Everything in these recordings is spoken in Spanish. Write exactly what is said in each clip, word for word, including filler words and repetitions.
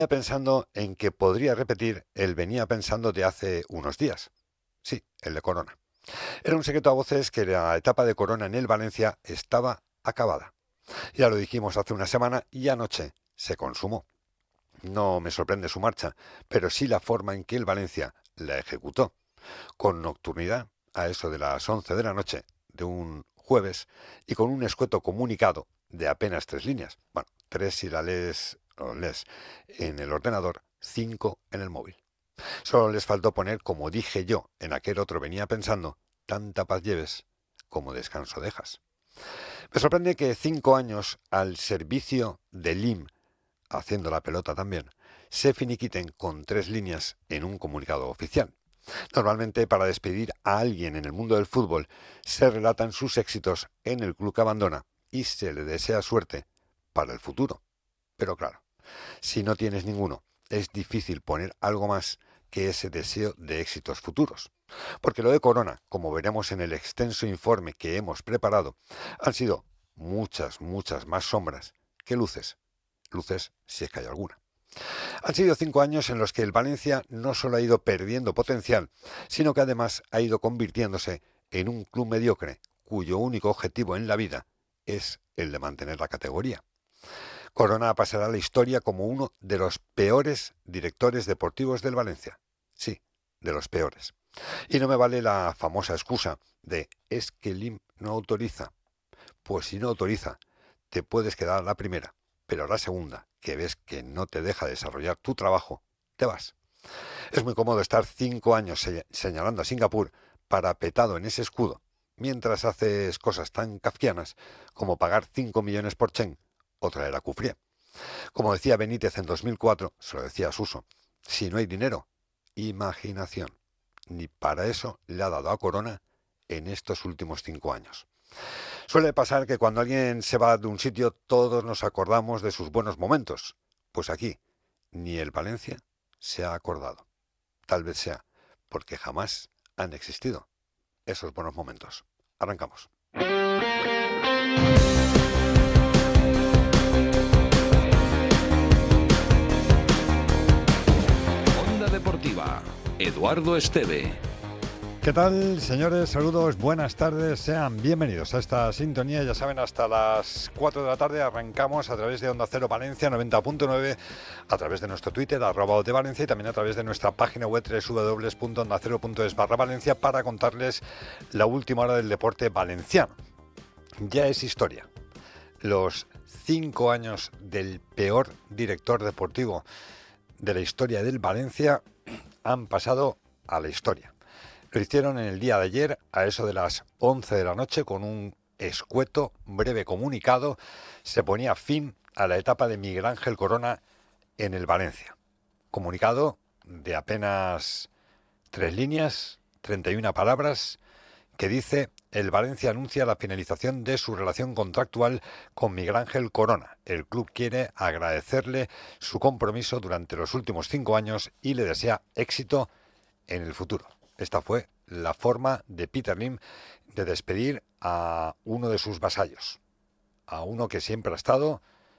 Pensando en que podría repetir el venía pensando de hace unos días. Sí, el de Corona. Era un secreto a voces que la etapa de Corona en el Valencia estaba acabada. Ya lo dijimos hace una semana y anoche se consumó. No me sorprende su marcha, pero sí la forma en que el Valencia la ejecutó, con nocturnidad a eso de las once de la noche de un jueves y con un escueto comunicado de apenas tres líneas. Bueno, tres si la lees, o lees en el ordenador, cinco en el móvil. Solo les faltó poner, como dije yo en aquel otro venía pensando, tanta paz lleves como descanso dejas. Me sorprende que cinco años al servicio del I M, haciendo la pelota también, se finiquiten con tres líneas en un comunicado oficial. Normalmente, para despedir a alguien en el mundo del fútbol, se relatan sus éxitos en el club que abandona y se le desea suerte para el futuro. Pero claro, si no tienes ninguno, es difícil poner algo más que ese deseo de éxitos futuros. Porque lo de Corona, como veremos en el extenso informe que hemos preparado, han sido muchas, muchas más sombras que luces. Luces si es que hay alguna. Han sido cinco años en los que el Valencia no solo ha ido perdiendo potencial, sino que además ha ido convirtiéndose en un club mediocre, cuyo único objetivo en la vida es el de mantener la categoría. Corona pasará a la historia como uno de los peores directores deportivos del Valencia. Sí, de los peores. Y no me vale la famosa excusa de es que el I M no autoriza. Pues si no autoriza, te puedes quedar a la primera, pero a la segunda, que ves que no te deja desarrollar tu trabajo, te vas. Es muy cómodo estar cinco años señalando a Singapur parapetado en ese escudo, mientras haces cosas tan kafkianas como pagar cinco millones por Chen o traer a Cufré. Como decía Benítez en dos mil cuatro, se lo decía a Suso, si no hay dinero, imaginación. Ni para eso le ha dado a Corona en estos últimos cinco años. Suele pasar que cuando alguien se va de un sitio todos nos acordamos de sus buenos momentos. Pues aquí, ni el Valencia se ha acordado. Tal vez sea porque jamás han existido esos buenos momentos. Arrancamos. Onda Deportiva, Eduardo Esteve. ¿Qué tal, señores? Saludos, buenas tardes, sean bienvenidos a esta sintonía. Ya saben, hasta las cuatro de la tarde arrancamos a través de Onda Cero Valencia noventa punto nueve, a través de nuestro Twitter, arroba de Valencia, y también a través de nuestra página web doble u doble u doble u punto onda cero punto es barra Valencia para contarles la última hora del deporte valenciano. Ya es historia. Los cinco años del peor director deportivo de la historia del Valencia han pasado a la historia. Lo hicieron en el día de ayer, a eso de las once de la noche, con un escueto, breve comunicado. Se ponía fin a la etapa de Miguel Ángel Corona en el Valencia. Comunicado de apenas tres líneas, treinta y una palabras, que dice: el Valencia anuncia la finalización de su relación contractual con Miguel Ángel Corona. El club quiere agradecerle su compromiso durante los últimos cinco años y le desea éxito en el futuro. Esta fue la forma de Peter Lim de despedir a uno de sus vasallos, a uno que siempre ha estado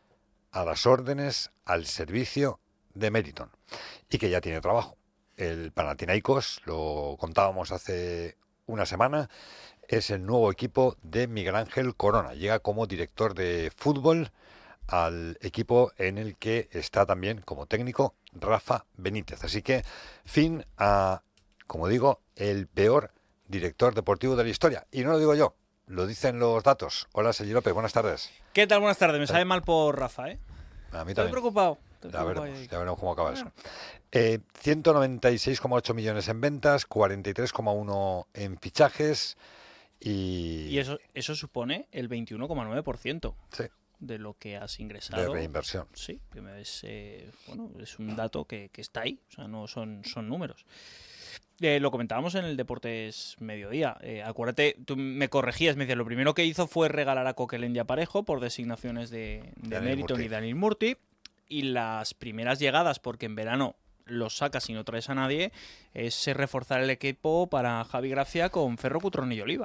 a las órdenes, al servicio de Meriton y que ya tiene trabajo. El Panathinaikos, lo contábamos hace una semana, es el nuevo equipo de Miguel Ángel Corona. Llega como director de fútbol al equipo en el que está también como técnico Rafa Benítez. Así que fin a, como digo, el peor director deportivo de la historia. Y no lo digo yo, lo dicen los datos. Hola, Sergi López, buenas tardes. ¿Qué tal? Buenas tardes. Me sabe mal por Rafa, ¿eh? A mí Estoy también. preocupado. Estoy Ya preocupado veremos, ahí. ya veremos cómo acaba eso. Eh, ciento noventa y seis coma ocho millones en ventas, cuarenta y tres coma uno en fichajes y... Y eso, eso supone el veintiuno coma nueve por ciento Sí, de lo que has ingresado. de reinversión. Sí, que es, eh, bueno, es un dato que, que está ahí. O sea, no son, son números. Eh, lo comentábamos en el Deportes Mediodía. Eh, acuérdate, tú me corregías, me decías, lo primero que hizo fue regalar a Coquelin y a Parejo por designaciones de, de Daniel Meriton Murti. y Daniel Murti. Y las primeras llegadas, porque en verano los sacas y no traes a nadie, es reforzar el equipo para Javi Gracia con Ferro, Cutrón y Oliva.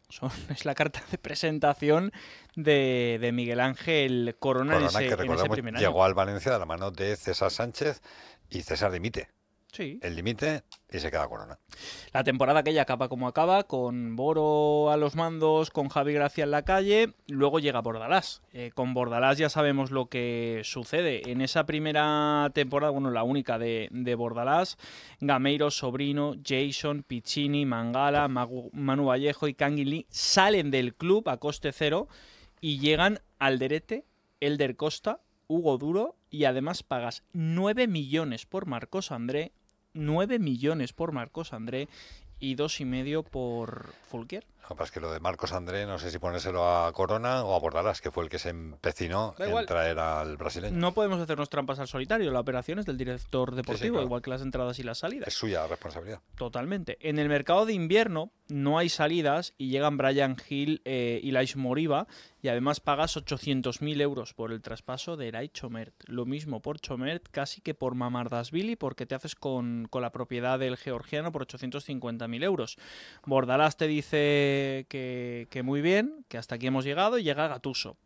Son, es la carta de presentación de, de Miguel Ángel Corona, Corona, en ese, que en ese recordemos, primer año. llegó al Valencia de la mano de César Sánchez y César dimite. Sí. El dimite y se queda Corona. La temporada aquella acaba como acaba, con Boro a los mandos, con Javi Gracia en la calle, luego llega Bordalás. Eh, con Bordalás ya sabemos lo que sucede. En esa primera temporada, bueno, la única de, de Bordalás, Gameiro, Sobrino, Jason, Piccini, Mangala, Magu, Manu Vallejo y Kangin Lee salen del club a coste cero y llegan Alderete, Elder Costa, Hugo Duro, y además pagas nueve millones por Marcos André, nueve millones por Marcos André y dos y medio por Fulquier. Lo que pasa es que lo de Marcos André, no sé si ponérselo a Corona o a Bordalás, que fue el que se empecinó Da en igual. traer al brasileño. No podemos hacernos trampas al solitario. La operación es del director deportivo, Sí, sí, claro. igual que las entradas y las Es salidas. suya responsabilidad. Totalmente. En el mercado de invierno no hay salidas y llegan Brian Hill eh, y Lais Moriba, y además pagas ochocientos mil euros por el traspaso de Eray Chomert. Lo mismo por Chomert casi que por Mamardashvili, porque te haces con, con la propiedad del georgiano por ochocientos cincuenta mil euros. Bordalás te dice que, que muy bien, que hasta aquí hemos llegado, y llega Gattuso.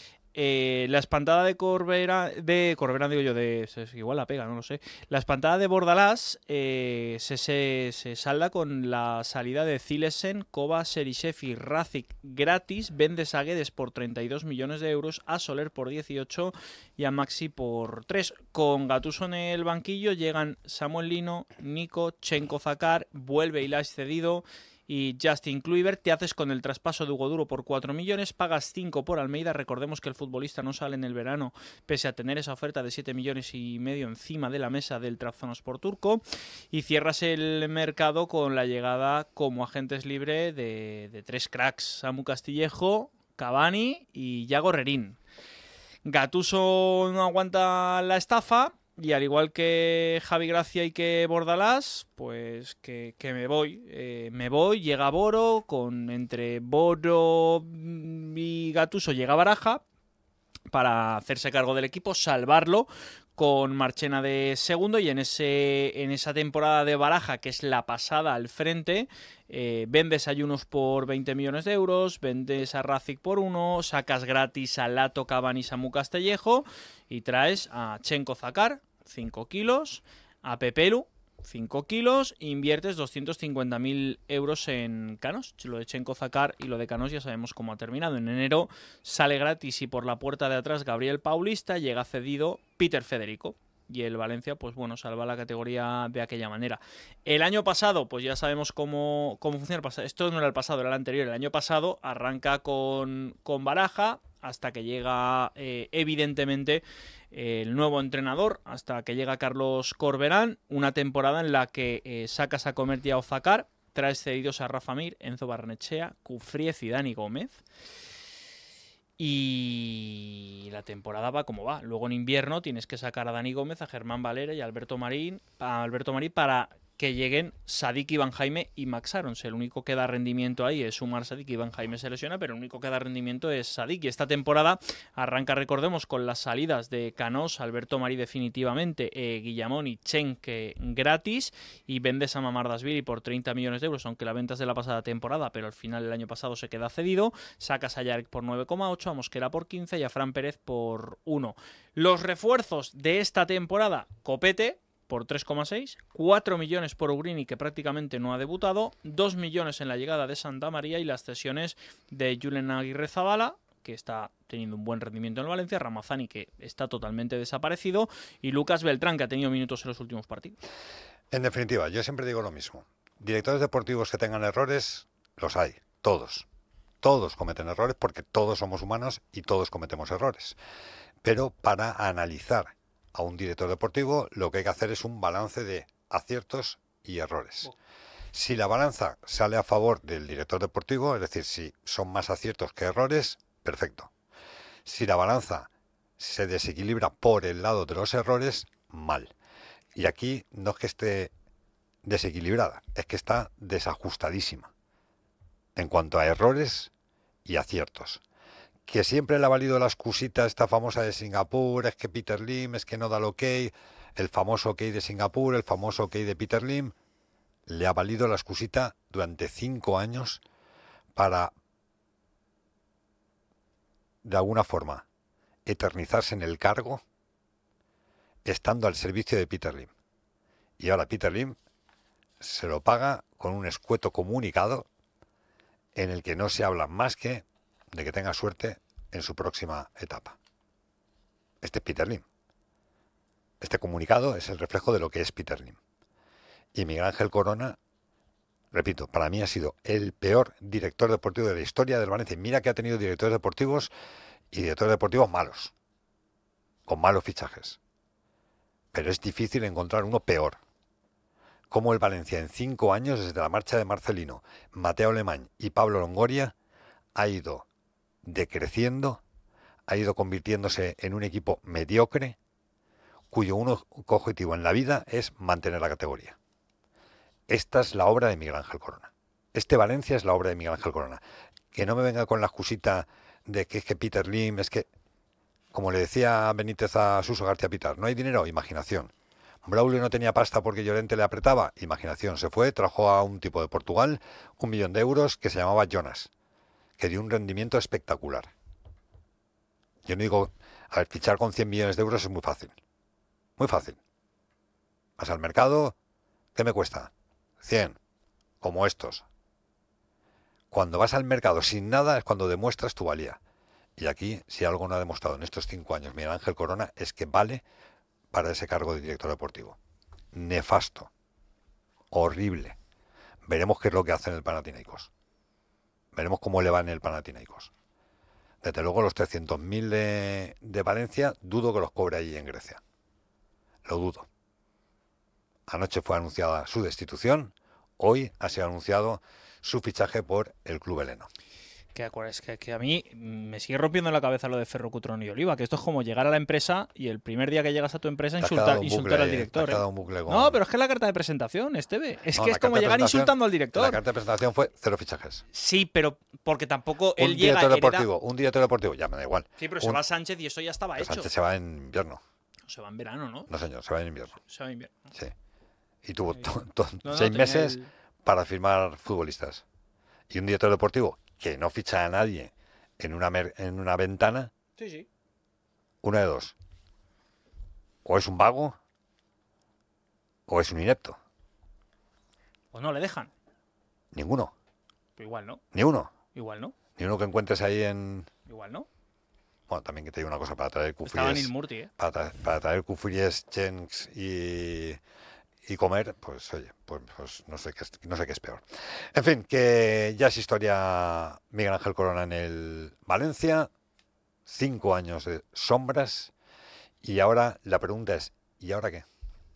Eh, la espantada de Corberán, de Corberán digo yo, de igual la pega, no lo sé. La espantada de Bordalás eh, se, se, se salda con la salida de Zilesen, Kova, Serisev y Razic gratis. Vendes a Guedes por treinta y dos millones de euros, a Soler por dieciocho y a Maxi por tres. Con Gattuso en el banquillo llegan Samuel Lino, Nico, Chenko Zakar, vuelve Ilaix cedido y Justin Kluivert. Te haces con el traspaso de Hugo Duro por cuatro millones, pagas cinco por Almeida. Recordemos que el futbolista no sale en el verano, pese a tener esa oferta de siete millones y medio encima de la mesa del Trabzonspor turco. Y cierras el mercado con la llegada como agentes libre de, de tres cracks: Samu Castillejo, Cavani y Yago Rerín. Gattuso no aguanta la estafa, y al igual que Javi Gracia y que Bordalás, pues que, que me voy. Eh, me voy, llega Boro, con entre Boro y Gattuso llega Baraja para hacerse cargo del equipo, salvarlo con Marchena de segundo, y en ese en esa temporada de Baraja, que es la pasada al frente, eh, vendes a Yunus por veinte millones de euros, vendes a Razic por uno, sacas gratis a Lato, Cavani y Samu Castillejo y traes a Chenko Zakar, cinco kilos, a Pepelu, cinco kilos, e inviertes doscientos cincuenta mil euros en Canos. Lo de Chenko Zakar y lo de Canos ya sabemos cómo ha terminado. En enero sale gratis y por la puerta de atrás Gabriel Paulista, llega cedido Peter Federico. Y el Valencia, pues bueno, salva la categoría de aquella manera. El año pasado, pues ya sabemos cómo, cómo funciona. Esto no era el pasado, era el anterior. El año pasado arranca con, con Baraja, hasta que llega, eh, evidentemente, eh, el nuevo entrenador, hasta que llega Carlos Corberán. Una temporada en la que eh, sacas a Comertia o Zakar, traes cedidos a Rafa Mir, Enzo Barnechea, Cufriez y Dani Gómez. Y la temporada va como va. Luego en invierno tienes que sacar a Dani Gómez, a Germán Valera y a Alberto Marín, a Alberto Marín para que lleguen Sadik, Iván Jaime y Max Arons. El único que da rendimiento ahí es Umar Sadik. Iván Jaime se lesiona, pero el único que da rendimiento es Sadik. Y esta temporada arranca, recordemos, con las salidas de Canós, Alberto Marí definitivamente, eh, Guillamón y Chenque gratis, y vendes a Mamardashvili por treinta millones de euros, aunque la venta es de la pasada temporada, pero al final el año pasado se queda cedido. Sacas a Yarek por nueve coma ocho, a Mosquera por quince y a Fran Pérez por uno. Los refuerzos de esta temporada: Copete por tres coma seis, cuatro millones por Ugrini, que prácticamente no ha debutado, dos millones en la llegada de Santa María, y las cesiones de Julen Aguirre Zabala, que está teniendo un buen rendimiento en el Valencia, Ramazani, que está totalmente desaparecido, y Lucas Beltrán, que ha tenido minutos en los últimos partidos. En definitiva, yo siempre digo lo mismo. Directores deportivos que tengan errores, los hay, todos. Todos cometen errores, porque todos somos humanos y todos cometemos errores. Pero para analizar a un director deportivo, lo que hay que hacer es un balance de aciertos y errores. Si la balanza sale a favor del director deportivo, es decir, si son más aciertos que errores, perfecto. Si la balanza se desequilibra por el lado de los errores, mal. Y aquí no es que esté desequilibrada, es que está desajustadísima en cuanto a errores y aciertos. Que siempre le ha valido la excusita esta famosa de Singapur, es que Peter Lim, es que no da el ok, el famoso ok de Singapur, el famoso ok de Peter Lim, le ha valido la excusita durante cinco años para, de alguna forma, eternizarse en el cargo, estando al servicio de Peter Lim. Y ahora Peter Lim se lo paga con un escueto comunicado en el que no se habla más que de que tenga suerte en su próxima etapa. Este es Peter Lim. Este comunicado es el reflejo de lo que es Peter Lim. Y Miguel Ángel Corona, repito, para mí ha sido el peor director deportivo de la historia del Valencia. Mira que ha tenido directores deportivos y directores deportivos malos, con malos fichajes. Pero es difícil encontrar uno peor. Como el Valencia en cinco años, desde la marcha de Marcelino, Mateo Alemán y Pablo Longoria, ha ido decreciendo, ha ido convirtiéndose en un equipo mediocre, cuyo único objetivo en la vida es mantener la categoría. Esta es la obra de Miguel Ángel Corona. Este Valencia es la obra de Miguel Ángel Corona. Que no me venga con la excusita de que es que Peter Lim, es que, como le decía Benítez a Suso García Pitar, no hay dinero, imaginación. Braulio no tenía pasta porque Llorente le apretaba, imaginación. Se fue, trajo a un tipo de Portugal un millón de euros que se llamaba Jonas, que dio un rendimiento espectacular. Yo no digo, a ver, fichar con cien millones de euros es muy fácil. Muy fácil. Vas al mercado, ¿qué me cuesta? cien, como estos. Cuando vas al mercado sin nada es cuando demuestras tu valía. Y aquí, si algo no ha demostrado en estos cinco años Miguel Ángel Corona, es que vale para ese cargo de director deportivo. Nefasto. Horrible. Veremos qué es lo que hace en el Panathinaikos. Veremos cómo le va en el Panathinaikos. Desde luego los trescientos mil de, de Valencia dudo que los cobre allí en Grecia. Lo dudo. Anoche fue anunciada su destitución, hoy ha sido anunciado su fichaje por el club heleno. Que, es que, que a mí me sigue rompiendo la cabeza lo de Ferro, Cutrón y Oliva, que esto es como llegar a la empresa y el primer día que llegas a tu empresa insultar, insultar al director. ¿eh? Con... No, pero es que es la carta de presentación, Esteve. Es no, que es como llegar insultando al director. La carta de presentación fue cero fichajes. Sí, pero porque tampoco un él llega... Director deportivo, hereda... Un director deportivo, ya me da igual. Sí, pero un... se va Sánchez y eso ya estaba pero hecho. Sánchez se va en invierno. Se va en verano, ¿no? No, señor, se va en invierno. Se va en invierno. Sí. Y tuvo to, to, no, no, seis meses el... para firmar futbolistas. Y un director deportivo que no ficha a nadie en una, mer en una ventana, sí, sí. Una de dos. O es un vago o es un inepto. O no le dejan. Ninguno. Pero igual no. Ni uno. Igual no. Ni uno que encuentres ahí en... Igual no. Bueno, también que te digo una cosa, para traer Estaba Cufries... Neil Murti, ¿eh? Para, tra para traer Cufries, Chenks y... y comer, pues oye, pues, pues no sé qué es, no sé qué es peor. En fin, que ya es historia Miguel Ángel Corona en el Valencia, cinco años de sombras, y ahora la pregunta es, ¿y ahora qué?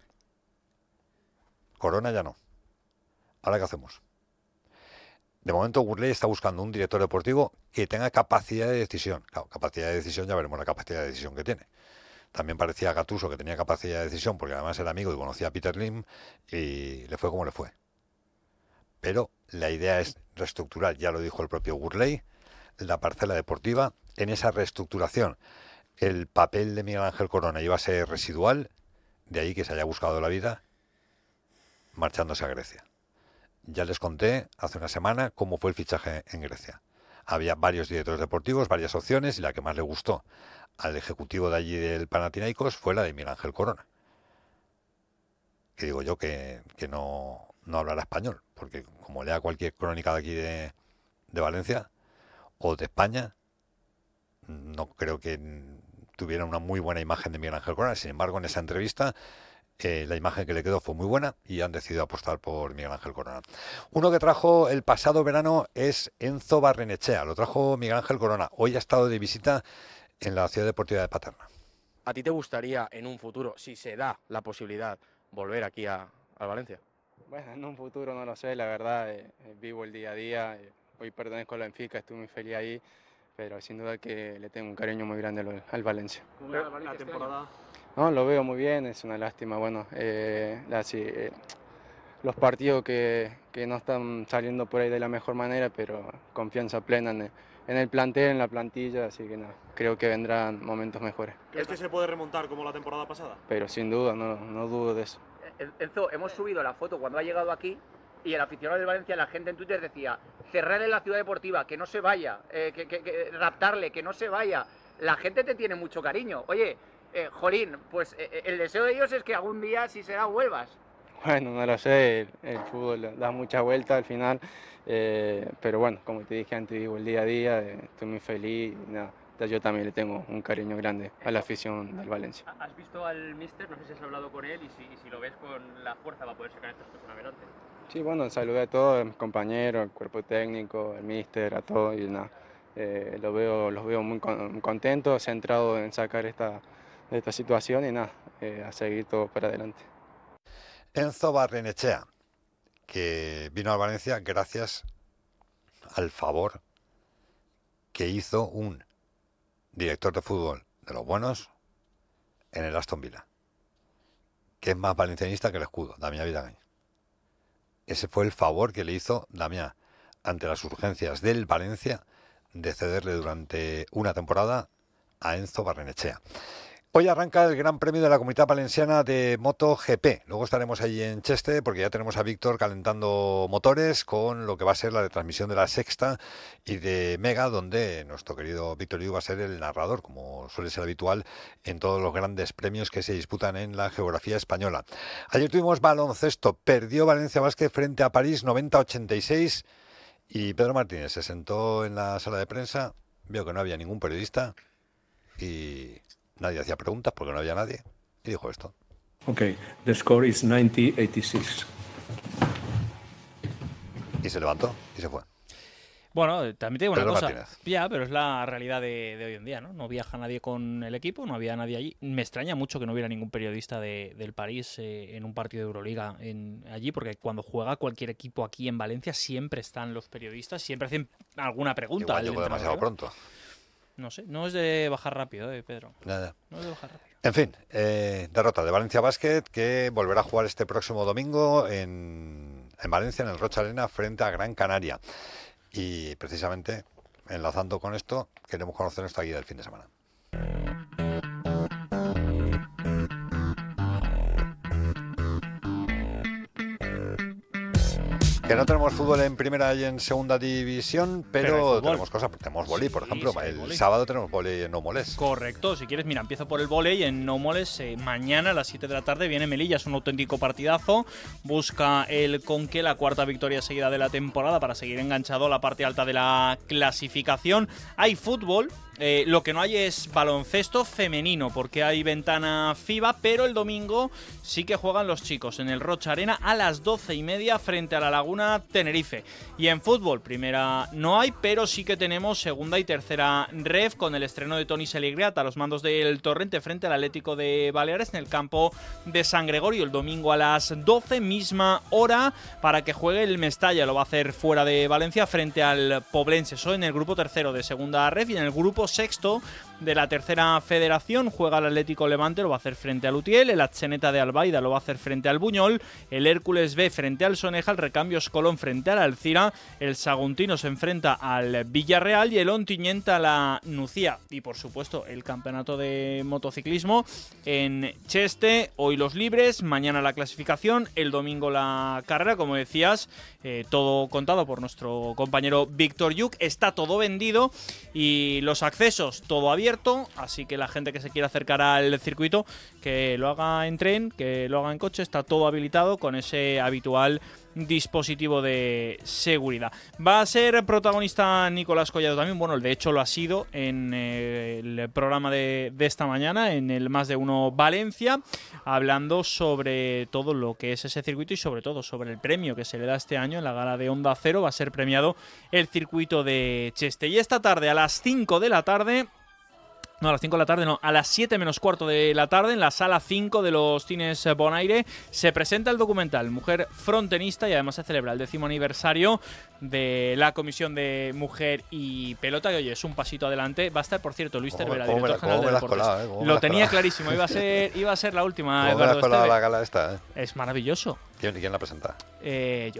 Corona ya no. ¿Ahora qué hacemos? De momento Gurley está buscando un director deportivo que tenga capacidad de decisión. Claro, capacidad de decisión, ya veremos la capacidad de decisión que tiene. También parecía Gattuso que tenía capacidad de decisión porque además era amigo y conocía a Peter Lim y le fue como le fue. Pero la idea es reestructurar, ya lo dijo el propio Gurley, la parcela deportiva. En esa reestructuración el papel de Miguel Ángel Corona iba a ser residual, de ahí que se haya buscado la vida marchándose a Grecia. Ya les conté hace una semana cómo fue el fichaje en Grecia. Había varios directores deportivos, varias opciones, y la que más le gustó al ejecutivo de allí del Panathinaikos fue la de Miguel Ángel Corona. Que digo yo que, que no, no hablará español, porque como lea cualquier crónica de aquí de, de Valencia o de España, no creo que tuviera una muy buena imagen de Miguel Ángel Corona. Sin embargo, en esa entrevista eh, la imagen que le quedó fue muy buena y han decidido apostar por Miguel Ángel Corona. Uno que trajo el pasado verano es Enzo Barrenechea, lo trajo Miguel Ángel Corona. Hoy ha estado de visita en la Ciudad Deportiva de Paterna. ¿A ti te gustaría en un futuro, si se da la posibilidad, volver aquí a, a Valencia? Bueno, en un futuro no lo sé, la verdad, eh, vivo el día a día, eh, hoy pertenezco al Benfica, estoy muy feliz ahí, pero sin duda que le tengo un cariño muy grande al, al Valencia. ¿Cómo va la temporada? No, lo veo muy bien, es una lástima, bueno, eh, la, sí, eh, los partidos que, que no están saliendo por ahí de la mejor manera, pero confianza plena en el, en el plantel, en la plantilla, así que no, creo que vendrán momentos mejores. ¿Crees que se puede remontar como la temporada pasada? Pero sin duda, no, no dudo de eso. Enzo, hemos subido la foto cuando ha llegado aquí y el aficionado del Valencia, la gente en Twitter decía, cerrarle la ciudad deportiva, que no se vaya, eh, que, que, que raptarle, que no se vaya. La gente te tiene mucho cariño. Oye, eh, Jolín, pues eh, el deseo de ellos es que algún día, si será, vuelvas. Bueno, no lo sé, el, el fútbol da mucha vuelta al final, eh, pero bueno, como te dije antes, vivo el día a día, eh, estoy muy feliz y nada. Yo también le tengo un cariño grande a la afición del Valencia. ¿Has visto al míster? No sé si has hablado con él y si, y si lo ves con la fuerza para poder sacar estas cosas adelante. Sí, bueno, saludé a todos, a mis compañeros, al cuerpo técnico, al míster, a todos y nada. Eh, lo veo, los veo muy con, contentos, centrados en sacar esta, esta situación y nada, eh, a seguir todo para adelante. Enzo Barrenechea, que vino a Valencia gracias al favor que hizo un director de fútbol de los buenos en el Aston Villa, que es más valencianista que el escudo, Damián Vidagain. Ese fue el favor que le hizo Damián ante las urgencias del Valencia de cederle durante una temporada a Enzo Barrenechea. Hoy arranca el Gran Premio de la Comunidad Valenciana de MotoGP. Luego estaremos allí en Cheste porque ya tenemos a Víctor calentando motores con lo que va a ser la retransmisión de la Sexta y de Mega, donde nuestro querido Víctor Yu va a ser el narrador, como suele ser habitual en todos los grandes premios que se disputan en la geografía española. Ayer tuvimos baloncesto. Perdió Valencia Basket frente a París noventa a ochenta y seis y Pedro Martínez se sentó en la sala de prensa, vio que no había ningún periodista y nadie hacía preguntas porque no había nadie y dijo esto. Okay, the score is noventa a ochenta y seis. Y se levantó y se fue. Bueno, también te digo una Pedro cosa. Martínez. Ya, pero es la realidad de, de hoy en día, ¿no? No viaja nadie con el equipo, no había nadie allí. Me extraña mucho que no hubiera ningún periodista de, del París eh, en un partido de Euroliga en, allí, porque cuando juega cualquier equipo aquí en Valencia siempre están los periodistas, siempre hacen alguna pregunta. Igual al llegó demasiado entrenador. pronto. No sé, no es de bajar rápido, eh, Pedro. Nada. No es de bajar rápido. En fin, eh, derrota de Valencia Basket que volverá a jugar este próximo domingo en, en Valencia, en el Rocha Arena, frente a Gran Canaria. Y precisamente, enlazando con esto, queremos conocer nuestra guía del fin de semana. Que no tenemos fútbol en primera y en segunda división, pero, pero tenemos cosas, tenemos vóley, por sí, ejemplo, sí, el vóley. sábado tenemos vóley en No Moles. Correcto, si quieres, mira, empiezo por el vóley en No Moles. Eh, mañana a las siete de la tarde viene Melilla, es un auténtico partidazo. Busca el Conque la cuarta victoria seguida de la temporada para seguir enganchado a la parte alta de la clasificación. Hay fútbol. Eh, lo que no hay es baloncesto femenino, porque hay ventana FIBA, pero el domingo sí que juegan los chicos en el Rocha Arena a las doce y media frente a la Laguna Tenerife. Y en fútbol, primera no hay, pero sí que tenemos segunda y tercera ref con el estreno de Toni Seligriat a los mandos del Torrente frente al Atlético de Baleares en el campo de San Gregorio el domingo a las doce, misma hora, para que juegue el Mestalla. Lo va a hacer fuera de Valencia frente al Poblense. Eso en el grupo tercero de segunda ref, y en el grupo sexto de la tercera federación juega el Atlético Levante, lo va a hacer frente al Utiel, el Atzeneta de Albaida lo va a hacer frente al Buñol, el Hércules B frente al Soneja, el Recambios Colón frente al Alcira, el Saguntino se enfrenta al Villarreal y el Ontinyent a la Nucía. Y por supuesto el campeonato de motociclismo en Cheste, hoy los libres, mañana la clasificación, el domingo la carrera, como decías, eh, todo contado por nuestro compañero Víctor Yuk, está todo vendido y los accesos todo abierto, así que la gente que se quiera acercar al circuito que lo haga en tren, que lo haga en coche, está todo habilitado con ese habitual dispositivo de seguridad. Va a ser protagonista Nicolás Collado también, bueno, de hecho lo ha sido en eh, el programa de, de esta mañana, en el Más de Uno Valencia, hablando sobre todo lo que es ese circuito y sobre todo sobre el premio que se le da este año en la gala de Onda Cero. Va a ser premiado el circuito de Cheste. Y esta tarde a las cinco de la tarde... No, a las cinco de la tarde no, a las siete menos cuarto de la tarde, en la sala cinco de los Cines Bonaire, se presenta el documental Mujer Frontenista y además se celebra el décimo aniversario de la Comisión de Mujer y Pelota, que oye, es un pasito adelante. Va a estar, por cierto, Luis Cervera, director general de Deportes. Colado, eh? Lo tenía clarísimo, iba a ser iba a ser la última, ¿Cómo Eduardo me la Esteve. la gala esta, eh? Es maravilloso. ¿Quién, quién la presenta? Eh, yo.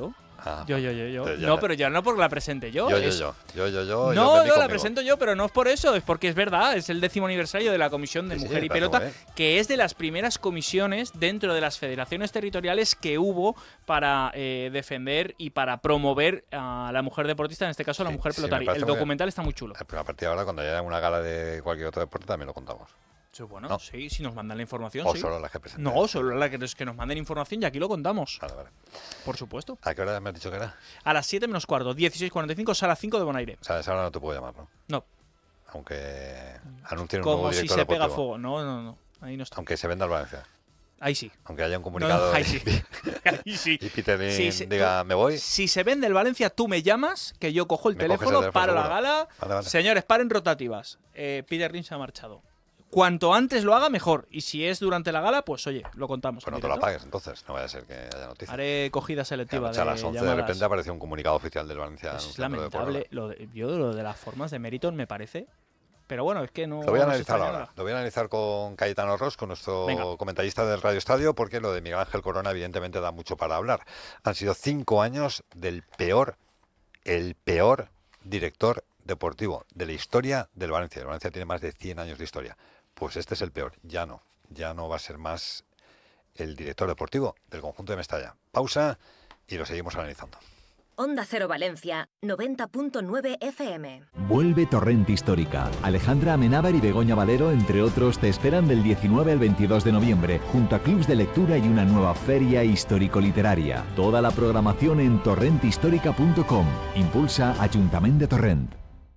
Ah, Yo, yo, yo, yo. ya, ya. No, pero ya no porque la presente yo. Yo, yo, es- yo, yo, yo, yo, yo No, vendí no, la conmigo. presento yo, pero no es por eso, es porque es verdad, es el décimo aniversario de la Comisión de Sí, sí, Mujer y claro, Pelota, ¿eh? que es de las primeras comisiones dentro de las federaciones territoriales que hubo para eh, defender y para promover a la mujer deportista, en este caso a la Sí, mujer sí, me pelotaria. parece El muy bien. documental está muy chulo. Eh, Pero a partir de ahora, cuando haya una gala de cualquier otro deporte, también lo contamos. Sí, bueno, No. sí, si nos mandan la información, O sí. solo las que presenten. No, solo la que nos, que nos manden información y aquí lo contamos, Vale, vale. por supuesto. ¿A qué hora me has dicho que era? A las siete menos cuarto, dieciséis cuarenta y cinco, sala cinco de Bonaire. O sea, a esa hora no te puedo llamar, ¿no? No, Aunque anuncien un como nuevo si director se pega deportivo. fuego. No, no, no, ahí no está. Aunque se venda el Valencia. Ahí sí. Aunque haya un No, comunicado ahí de- sí. Ahí sí. y Peter Lim Sí, sí, diga, tú- me voy. Si se vende el Valencia, tú me llamas, que yo cojo el Me coges el teléfono, teléfono, paro la seguro. gala. Vale, vale. Señores, paren rotativas. Eh, Peter Lim se ha marchado. Cuanto antes lo haga, mejor. Y si es durante la gala, pues oye, lo contamos. Pues en no te lo directo. apagues entonces, no vaya a ser que haya noticias. Haré cogida selectiva Anoche a de las once de llamadas. repente apareció un comunicado oficial del Valencia. Pues es anunciándolo de por lamentable. Lo de, yo lo de las formas de Meriton me parece. Pero bueno, es que no. Lo voy a no se analizar extraña ahora. nada. Lo voy a analizar con Cayetano Ross, con nuestro Venga. comentarista del Radio Estadio, porque lo de Miguel Ángel Corona evidentemente da mucho para hablar. Han sido cinco años del peor, el peor director deportivo de la historia del Valencia. El Valencia tiene más de cien años de historia. Pues este es el peor. Ya no. Ya no va a ser más el director deportivo del conjunto de Mestalla. Pausa y lo seguimos analizando. Onda Cero Valencia, noventa punto nueve F M. Vuelve Torrent Histórica. Alejandra Amenábar y Begoña Valero, entre otros, te esperan del diecinueve al veintidós de noviembre, junto a clubs de lectura y una nueva feria histórico-literaria. Toda la programación en torrent histórica punto com. Impulsa Ayuntamiento de Torrent.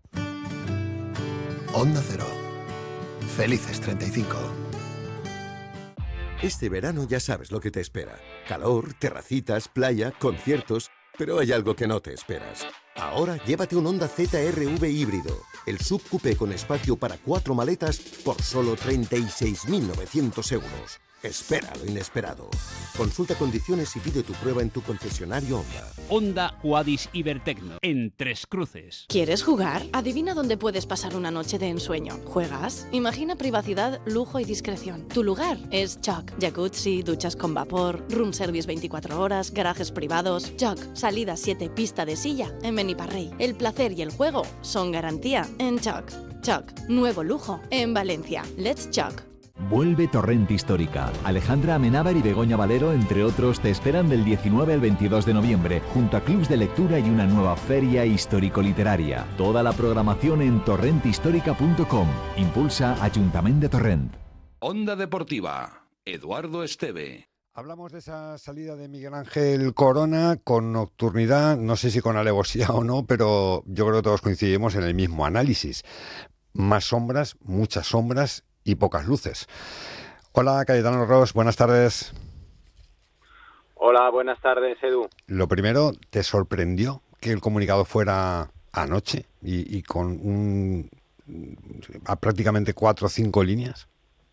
Onda Cero. Felices treinta y cinco. Este verano ya sabes lo que te espera. Calor, terracitas, playa, conciertos. Pero hay algo que no te esperas. Ahora llévate un Honda Z R V híbrido, el subcoupé con espacio para cuatro maletas por solo treinta y seis mil novecientos euros. Espera lo inesperado. Consulta condiciones y pide tu prueba en tu concesionario Honda. Honda Quadis Ibertecno, en Tres Cruces. ¿Quieres jugar? Adivina dónde puedes pasar una noche de ensueño. ¿Juegas? Imagina privacidad, lujo y discreción. Tu lugar es Choc. Jacuzzi, duchas con vapor, room service veinticuatro horas, garajes privados. Choc. Salida siete, pista de silla en Beniparrey. El placer y el juego son garantía en Choc. Choc. Nuevo lujo en Valencia. Let's Choc. Vuelve Torrent Histórica. Alejandra Amenábar y Begoña Valero, entre otros, te esperan del diecinueve al veintidós de noviembre, junto a clubs de lectura y una nueva feria histórico-literaria. Toda la programación en torrent histórica punto com. Impulsa Ayuntamiento de Torrent. Onda Deportiva, Eduardo Esteve. Hablamos de esa salida de Miguel Ángel Corona con nocturnidad, no sé si con alevosía o no, pero yo creo que todos coincidimos en el mismo análisis. Más sombras, muchas sombras y pocas luces. Hola, Cayetano Ross, buenas tardes. Hola, buenas tardes, Edu. Lo primero, ¿te sorprendió que el comunicado fuera anoche y, y con un, a prácticamente cuatro o cinco líneas?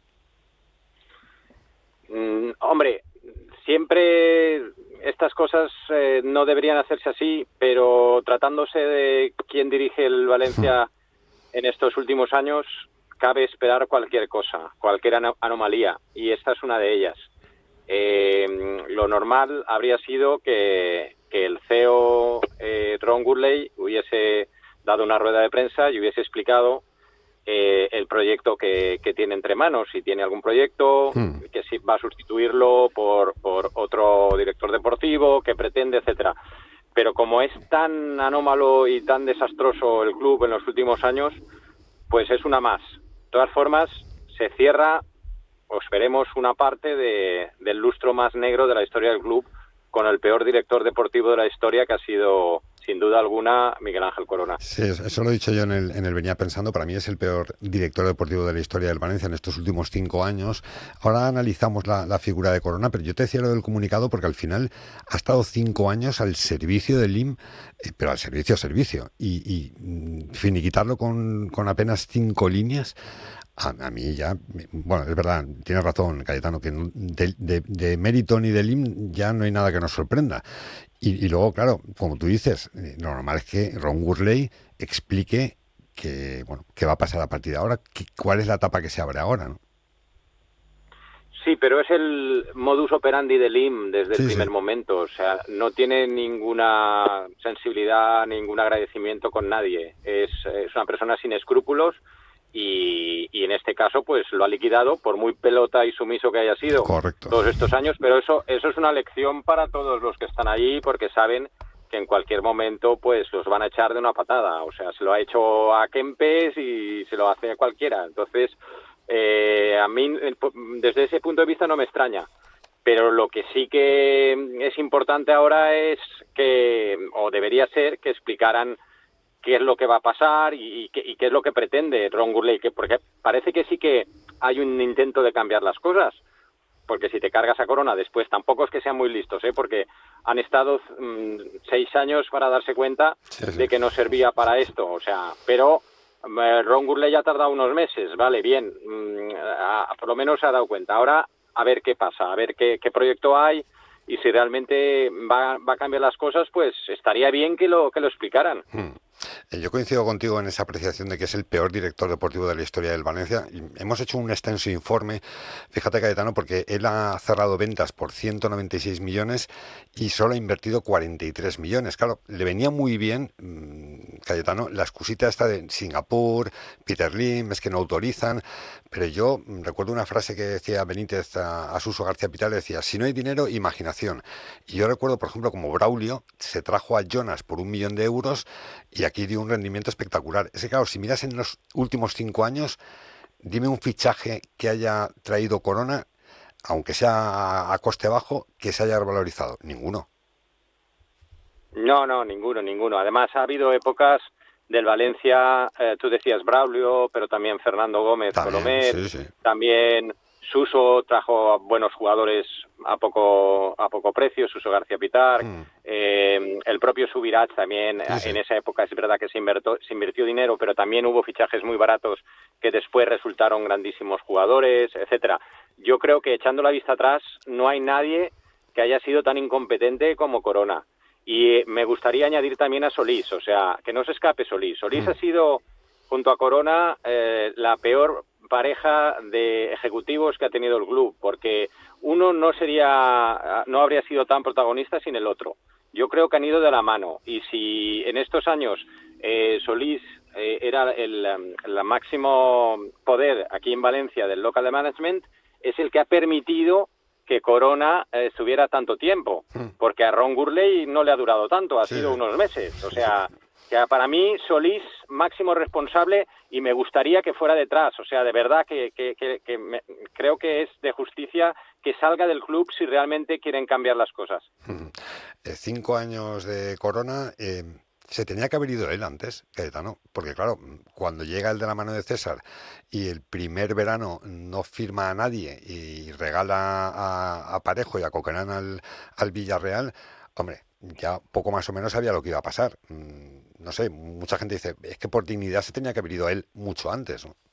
Mm, hombre, siempre estas cosas eh, no deberían hacerse así, pero tratándose de quién dirige el Valencia en estos últimos años, cabe esperar cualquier cosa, cualquier ano- anomalía, y esta es una de ellas. Eh, lo normal habría sido que, que el C E O eh, Ron Gurley hubiese dado una rueda de prensa y hubiese explicado eh, el proyecto que, que tiene entre manos, si tiene algún proyecto, Hmm. que si va a sustituirlo por, por otro director deportivo, que pretende, etcétera. Pero como es tan anómalo y tan desastroso el club en los últimos años, pues es una más. De todas formas, se cierra, pues veremos una parte de, del lustro más negro de la historia del club, con el peor director deportivo de la historia, que ha sido, sin duda alguna, Miguel Ángel Corona. Sí, eso lo he dicho yo en el, en el Venía Pensando. Para mí es el peor director deportivo de la historia del Valencia en estos últimos cinco años. Ahora analizamos la, la figura de Corona, pero yo te decía lo del comunicado porque al final ha estado cinco años al servicio del I M, eh, pero al servicio, servicio. Y, y mm, finiquitarlo con, con apenas cinco líneas. A, a mí ya, bueno, es verdad, tienes razón, Cayetano, que no- de, de, de Meriton y del I M ya no hay nada que nos sorprenda. Y, y luego, claro, como tú dices, eh, lo normal es que Ron Gurley explique que, bueno, qué va a pasar a partir de ahora, que, cuál es la etapa que se abre ahora, ¿no? Sí, pero es el modus operandi de Lim desde Sí, el primer sí. momento. O sea, no tiene ninguna sensibilidad, ningún agradecimiento con nadie. Es, es una persona sin escrúpulos y, y en este caso pues lo ha liquidado por muy pelota y sumiso que haya sido Correcto. todos estos años. Pero eso, eso es una lección para todos los que están allí porque saben que en cualquier momento pues los van a echar de una patada. O sea, se lo ha hecho a Kempes y se lo hace a cualquiera. Entonces... Eh, a mí, desde ese punto de vista, no me extraña. Pero lo que sí que es importante ahora es que, o debería ser, que explicaran qué es lo que va a pasar y, y, qué, y qué es lo que pretende Ron Gurley, que porque parece que sí que hay un intento de cambiar las cosas. Porque si te cargas a Corona después, tampoco es que sean muy listos, ¿eh? Porque han estado mmm, seis años para darse cuenta Sí, sí. de que no servía para esto. O sea, pero... Ron Gurley ya ha tardado unos meses, vale, bien, mm, a, por lo menos se ha dado cuenta. Ahora, a ver qué pasa, a ver qué, qué proyecto hay y si realmente va, va a cambiar las cosas, pues estaría bien que lo, que lo explicaran. Hmm. Yo coincido contigo en esa apreciación de que es el peor director deportivo de la historia del Valencia. Y hemos hecho un extenso informe, fíjate Cayetano, porque él ha cerrado ventas por ciento noventa y seis millones y solo ha invertido cuarenta y tres millones. Claro, le venía muy bien, Cayetano, la excusita esta de Singapur, Peter Lim, es que no autorizan, pero yo recuerdo una frase que decía Benítez a, a Suso García Pital, decía, si no hay dinero, imaginación. Y yo recuerdo, por ejemplo, como Braulio se trajo a Jonas por un millón de euros y aquí dio un rendimiento espectacular. Es que claro, si miras en los últimos cinco años, dime un fichaje que haya traído Corona, aunque sea a coste bajo, que se haya revalorizado. Ninguno. No, no, ninguno, ninguno. Además ha habido épocas del Valencia, eh, tú decías Braulio, pero también Fernando Gómez Colomer, sí, sí. también Suso trajo buenos jugadores a poco a poco precio, Suso García Pitar, mm. eh, el propio Subirats también, sí, sí. En esa época es verdad que se invirtió, se invirtió dinero, pero también hubo fichajes muy baratos que después resultaron grandísimos jugadores, etcétera. Yo creo que echando la vista atrás no hay nadie que haya sido tan incompetente como Corona. Y me gustaría añadir también a Solís, o sea, que no se escape Solís. Solís mm. ha sido, junto a Corona, eh, la peor pareja de ejecutivos que ha tenido el club, porque uno no sería, no habría sido tan protagonista sin el otro. Yo creo que han ido de la mano, y si en estos años eh, Solís eh, era el, el máximo poder aquí en Valencia del local de management, es el que ha permitido que Corona eh, estuviera tanto tiempo, porque a Ron Gurley no le ha durado tanto, ha sí. sido unos meses, o sea, que para mí Solís máximo responsable y me gustaría que fuera detrás, o sea, de verdad que, que, que, que me, creo que es de justicia que salga del club si realmente quieren cambiar las cosas. Eh, cinco años de Corona, eh, se tenía que haber ido él antes, Cayetano, porque claro, cuando llega el de la mano de César y el primer verano no firma a nadie y regala a, a Parejo y a Coquelin al, al Villarreal, hombre, ya poco más o menos sabía lo que iba a pasar. No sé, mucha gente dice, es que por dignidad se tenía que haber ido él mucho antes, ¿no?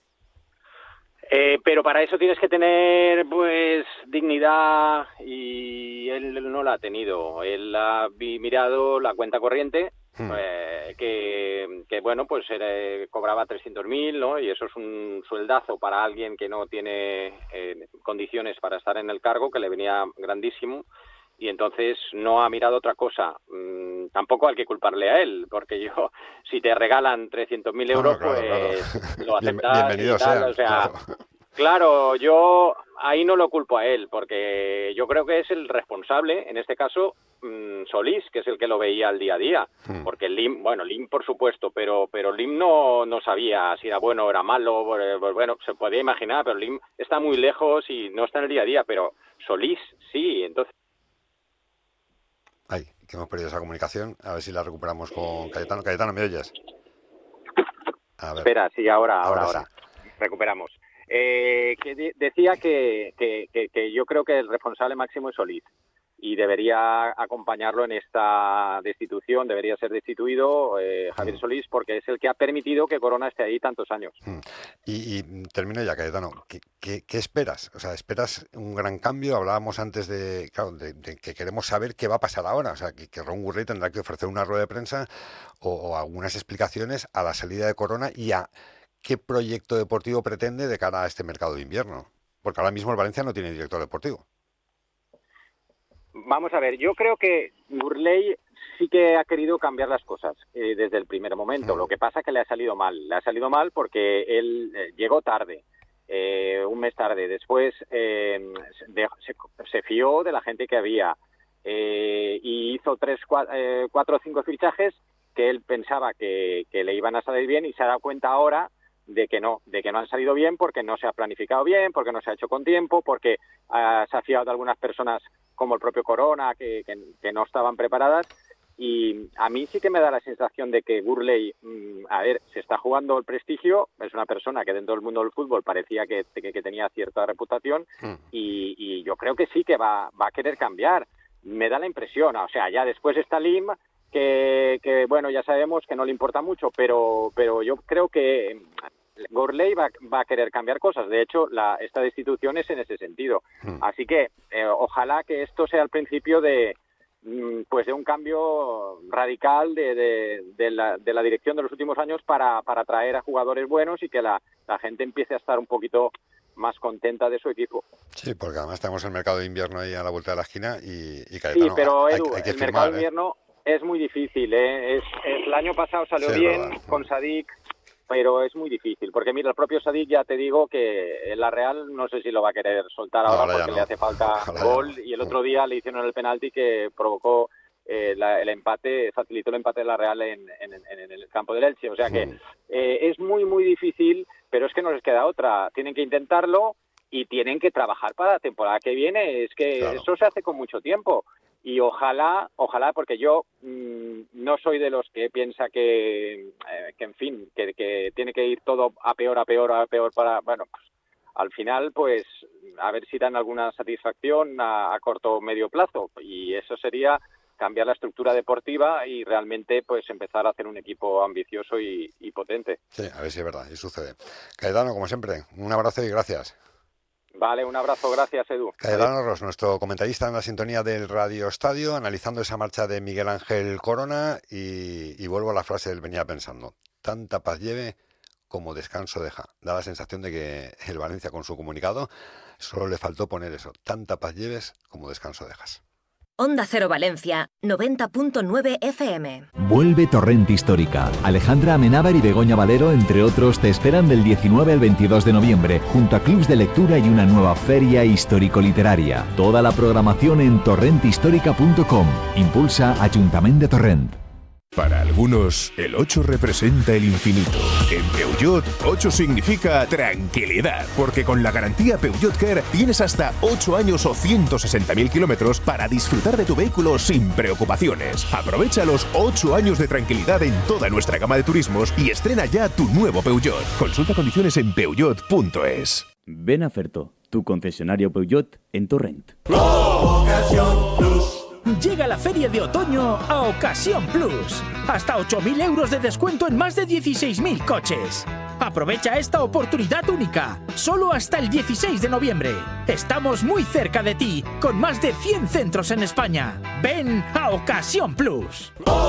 Eh, pero para eso tienes que tener, pues, dignidad y él no la ha tenido. Él ha mirado la cuenta corriente, hmm. eh, que, que, bueno, pues eh, cobraba trescientos mil, ¿no? Y eso es un sueldazo para alguien que no tiene eh, condiciones para estar en el cargo, que le venía grandísimo. Y entonces no ha mirado otra cosa. Mm, tampoco hay que culparle a él, porque yo, si te regalan trescientos mil euros, no, no, claro, pues claro. Lo aceptas. Bienvenido y tal, sea, o sea, claro. claro, yo ahí no lo culpo a él, porque yo creo que es el responsable, en este caso, mmm, Solís, que es el que lo veía al día a día. Hmm. Porque Lim, bueno, Lim por supuesto, pero pero Lim no, no sabía si era bueno o era malo, bueno, se podía imaginar, pero Lim está muy lejos y no está en el día a día, pero Solís sí, entonces... Ay, que hemos perdido esa comunicación. A ver si la recuperamos con Cayetano. Cayetano, ¿me oyes? A ver. Espera, sí, ahora, ahora, ahora. ahora. Sí. Recuperamos. Eh, que de- decía que, que, que, que yo creo que el responsable máximo es Solís y debería acompañarlo en esta destitución, debería ser destituido eh, Javier mm. Solís, porque es el que ha permitido que Corona esté ahí tantos años. Mm. Y, y termino ya, Cayetano. ¿Qué, qué, ¿Qué esperas? O sea, ¿esperas un gran cambio? Hablábamos antes de, claro, de, de que queremos saber qué va a pasar ahora. O sea, que, que Ron Gurley tendrá que ofrecer una rueda de prensa o, o algunas explicaciones a la salida de Corona y a qué proyecto deportivo pretende de cara a este mercado de invierno. Porque ahora mismo el Valencia no tiene director deportivo. Vamos a ver, yo creo que Burley sí que ha querido cambiar las cosas eh, desde el primer momento. Lo que pasa es que le ha salido mal. Le ha salido mal porque él eh, llegó tarde, eh, un mes tarde. Después eh, de, se, se fió de la gente que había eh, y hizo tres, cuatro, eh, cuatro o cinco fichajes que él pensaba que, que le iban a salir bien y se ha dado cuenta ahora de que no, de que no han salido bien porque no se ha planificado bien, porque no se ha hecho con tiempo, porque uh, se ha fiado de algunas personas como el propio Corona que, que, que no estaban preparadas. Y a mí sí que me da la sensación de que Burley, mmm, a ver, se está jugando el prestigio, es una persona que dentro del mundo del fútbol parecía que, que, que tenía cierta reputación mm. y, y yo creo que sí que va, va a querer cambiar, me da la impresión, o sea, ya después está Lim, que, que bueno, ya sabemos que no le importa mucho, pero, pero yo creo que Burley va, va a querer cambiar cosas, de hecho, la, esta destitución es en ese sentido, mm. así que eh, ojalá que esto sea el principio de pues de un cambio radical de, de, de, la, de la dirección de los últimos años para, para atraer a jugadores buenos y que la, la gente empiece a estar un poquito más contenta de su equipo. Sí, porque además tenemos el mercado de invierno ahí a la vuelta de la esquina y, y Cayetano, sí, pero Edu, hay, hay que el firmar, mercado de ¿eh? invierno es muy difícil, ¿eh? Es, es, el año pasado salió sí, bien con Sadik, pero es muy difícil, porque mira, el propio Sadik ya te digo que la Real no sé si lo va a querer soltar ahora, ahora porque no. le hace falta ahora gol no. y el otro día le hicieron el penalti que provocó eh, la, el empate, facilitó el empate de la Real en, en, en, en el campo del Elche, o sea que eh, es muy muy difícil, pero es que no les queda otra, tienen que intentarlo y tienen que trabajar para la temporada que viene, es que claro. eso se hace con mucho tiempo. Y ojalá, ojalá, porque yo mmm, no soy de los que piensa que, eh, que en fin, que, que tiene que ir todo a peor, a peor, a peor para, bueno, pues al final, pues, a ver si dan alguna satisfacción a, a corto o medio plazo. Y eso sería cambiar la estructura deportiva y realmente, pues, empezar a hacer un equipo ambicioso y, y potente. Sí, a ver si es verdad, y sucede. Cayetano, como siempre, un abrazo y gracias. Vale, un abrazo, gracias Edu. Cayetano Ros, nuestro comentarista en la sintonía del Radio Estadio, analizando esa marcha de Miguel Ángel Corona y, y vuelvo a la frase del venía pensando. Tanta paz lleve como descanso deja. Da la sensación de que el Valencia con su comunicado solo le faltó poner eso. Tanta paz lleves como descanso dejas. Onda Cero Valencia, noventa punto nueve F M. Vuelve Torrent Histórica. Alejandra Amenábar y Begoña Valero, entre otros, te esperan del diecinueve al veintidós de noviembre, junto a clubs de lectura y una nueva feria histórico-literaria. Toda la programación en torrent histórica punto com. Impulsa Ayuntamiento de Torrent. Para algunos, el ocho representa el infinito. En Peugeot, ocho significa tranquilidad, porque con la garantía Peugeot Care tienes hasta ocho años o ciento sesenta mil kilómetros para disfrutar de tu vehículo sin preocupaciones. Aprovecha los ocho años de tranquilidad en toda nuestra gama de turismos y estrena ya tu nuevo Peugeot. Consulta condiciones en peugeot punto es. Ven a Ferto, tu concesionario Peugeot en Torrent. Ocasión Plus. Llega la feria de otoño a Ocasión Plus. Hasta ocho mil euros de descuento en más de dieciséis mil coches. Aprovecha esta oportunidad única, solo hasta el dieciséis de noviembre. Estamos muy cerca de ti, con más de cien centros en España. Ven a Ocasión Plus.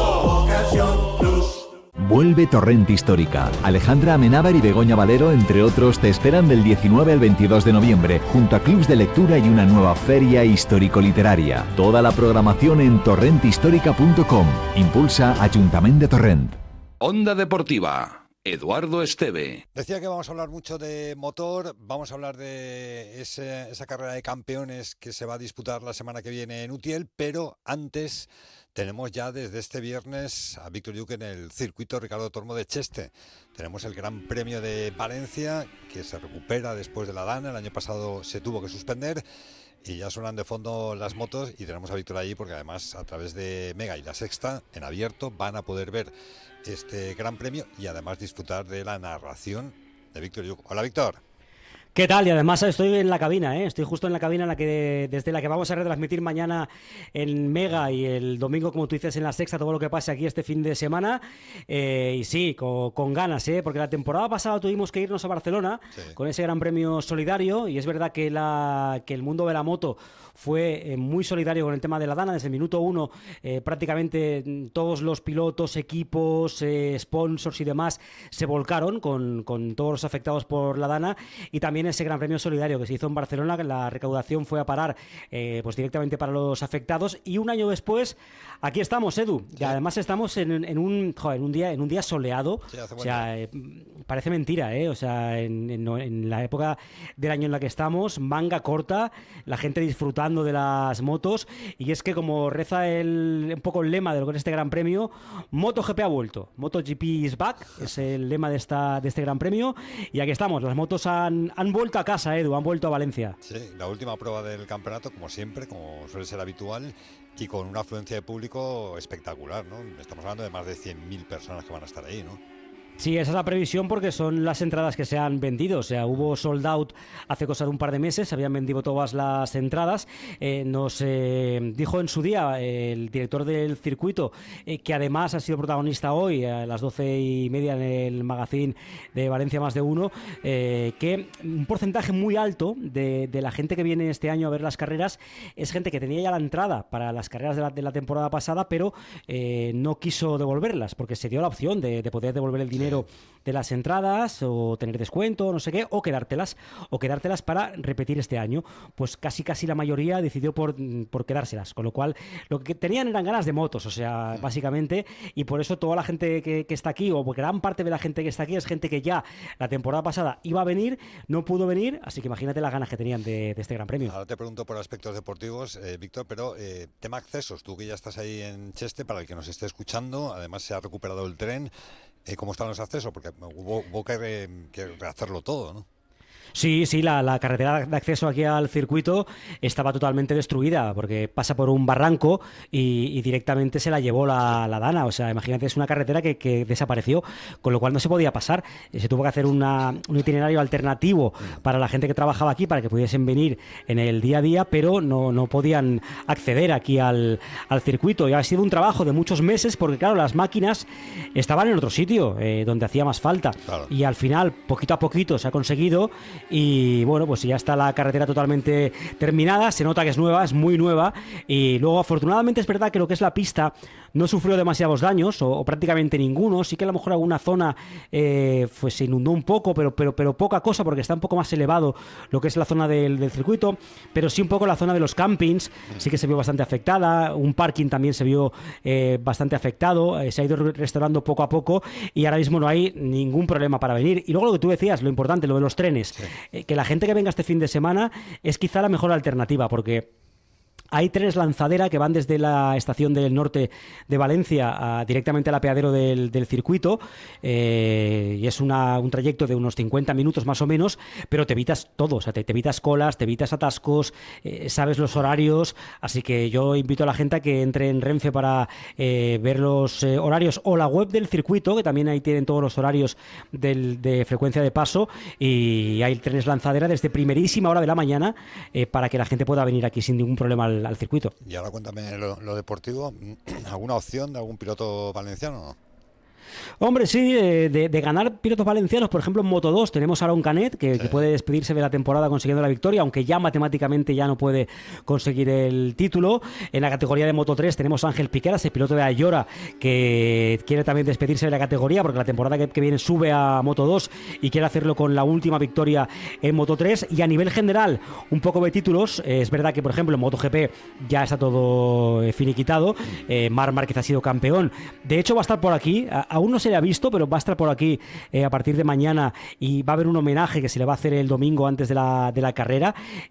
Ocasión Plus. Vuelve Torrent Histórica. Alejandra Amenábar y Begoña Valero, entre otros, te esperan del diecinueve al veintidós de noviembre, junto a clubs de lectura y una nueva feria histórico-literaria. Toda la programación en torrent histórica punto com. Impulsa Ayuntamiento de Torrent. Onda Deportiva, Eduardo Esteve. Decía que vamos a hablar mucho de motor, vamos a hablar de ese, esa carrera de campeones que se va a disputar la semana que viene en Utiel, pero antes tenemos ya desde este viernes a Víctor Lluch en el circuito Ricardo Tormo de Cheste. Tenemos el Gran Premio de Valencia, que se recupera después de la Dana. El año pasado se tuvo que suspender y ya suenan de fondo las motos y tenemos a Víctor allí porque además a través de Mega y La Sexta, en abierto, van a poder ver este Gran Premio y además disfrutar de la narración de Víctor Lluch. Hola, Víctor. ¿Qué tal? Y además estoy en la cabina, ¿eh? Estoy justo en la cabina en la que, desde la que vamos a retransmitir mañana en Mega y el domingo, como tú dices, en La Sexta, todo lo que pase aquí este fin de semana. Eh, y sí, con, con ganas, ¿eh? Porque la temporada pasada tuvimos que irnos a Barcelona sí. con ese Gran Premio solidario y es verdad que, la, que el mundo de la moto fue eh, muy solidario con el tema de la Dana. Desde el minuto uno eh, prácticamente todos los pilotos, equipos, eh, sponsors y demás se volcaron con, con todos los afectados por la Dana y también también ese Gran Premio solidario que se hizo en Barcelona, que la recaudación fue a parar eh, pues directamente para los afectados, y un año después aquí estamos, Edu, sí. Y además estamos en, en, un, joder, en un día en un día soleado, sí, o sea, eh, parece mentira, ¿eh? O sea, en, en, en la época del año en la que estamos, manga corta, la gente disfrutando de las motos, y es que como reza el, un poco el lema de lo que es este Gran Premio, MotoGP ha vuelto, MotoGP is back, es el lema de, esta, de este Gran Premio, y aquí estamos, las motos han, han vuelto a casa, Edu, han vuelto a Valencia. Sí, la última prueba del campeonato, como siempre, como suele ser habitual, y con una afluencia de público espectacular, ¿no? Estamos hablando de más de cien mil personas que van a estar ahí, ¿no? Sí, esa es la previsión porque son las entradas que se han vendido. O sea, hubo sold out hace cosa de un par de meses, se habían vendido todas las entradas. Eh, nos eh, dijo en su día eh, el director del circuito, eh, que además ha sido protagonista hoy a las doce y media en el magazine de Valencia Más de Uno, eh, que un porcentaje muy alto de, de la gente que viene este año a ver las carreras es gente que tenía ya la entrada para las carreras de la, de la temporada pasada, pero eh, no quiso devolverlas porque se dio la opción de, de poder devolver el dinero de las entradas o tener descuento, no sé qué, o quedártelas o quedártelas para repetir este año. Pues casi casi la mayoría decidió por, por quedárselas, con lo cual lo que tenían eran ganas de motos, o sea, básicamente, y por eso toda la gente que, que está aquí, o gran parte de la gente que está aquí, es gente que ya la temporada pasada iba a venir, no pudo venir, así que imagínate las ganas que tenían de, de este Gran Premio. Ahora te pregunto por aspectos deportivos, eh, Víctor, pero eh, tema accesos, tú que ya estás ahí en Cheste, para el que nos esté escuchando, además se ha recuperado el tren. Eh, ¿Cómo están los accesos? Porque hubo, hubo que, re, que rehacerlo todo, ¿no? Sí, sí, la, la carretera de acceso aquí al circuito estaba totalmente destruida porque pasa por un barranco y, y directamente se la llevó la, la Dana. O sea, imagínate, es una carretera que, que desapareció, con lo cual no se podía pasar. Se tuvo que hacer una, un itinerario alternativo para la gente que trabajaba aquí, para que pudiesen venir en el día a día, pero no, no podían acceder aquí al, al circuito. Y ha sido un trabajo de muchos meses porque, claro, las máquinas estaban en otro sitio, eh, donde hacía más falta. Claro. Y al final, poquito a poquito, se ha conseguido. Y bueno, pues ya está la carretera totalmente terminada, se nota que es nueva, es muy nueva, y luego afortunadamente es verdad que lo que es la pista no sufrió demasiados daños o, o prácticamente ninguno. Sí que a lo mejor alguna zona eh, pues se inundó un poco, pero, pero, pero poca cosa porque está un poco más elevado lo que es la zona del, del circuito, pero sí un poco la zona de los campings sí que se vio bastante afectada, un parking también se vio eh, bastante afectado, eh, se ha ido restaurando poco a poco y ahora mismo no hay ningún problema para venir. Y luego lo que tú decías, lo importante, lo de los trenes, sí. eh, que la gente que venga este fin de semana es quizá la mejor alternativa porque hay trenes lanzadera que van desde la estación del norte de Valencia a, directamente al apeadero del, del circuito, eh, y es una, un trayecto de unos cincuenta minutos más o menos, pero te evitas todo, o sea, te, te evitas colas, te evitas atascos, eh, sabes los horarios, así que yo invito a la gente a que entre en Renfe para eh, ver los eh, horarios o la web del circuito, que también ahí tienen todos los horarios del, de frecuencia de paso, y hay trenes lanzadera desde primerísima hora de la mañana eh, para que la gente pueda venir aquí sin ningún problema al, al circuito. Y ahora cuéntame lo, lo deportivo, ¿alguna opción de algún piloto valenciano o no? Hombre, sí, de, de, de ganar pilotos valencianos, por ejemplo en Moto dos tenemos a Aaron Canet, que, sí. que puede despedirse de la temporada consiguiendo la victoria, aunque ya matemáticamente ya no puede conseguir el título. En la categoría de Moto tres tenemos a Ángel Piqueras, el piloto de Ayora, que quiere también despedirse de la categoría porque la temporada que, que viene sube a Moto dos y quiere hacerlo con la última victoria en Moto tres. Y a nivel general, un poco de títulos, eh, es verdad que por ejemplo en MotoGP ya está todo eh, finiquitado, eh, Marc Márquez ha sido campeón, de hecho va a estar por aquí, a, aún no se le ha visto, pero va a estar por aquí eh, a partir de mañana y va a haber un homenaje que se le va a hacer el domingo antes de la, de la carrera.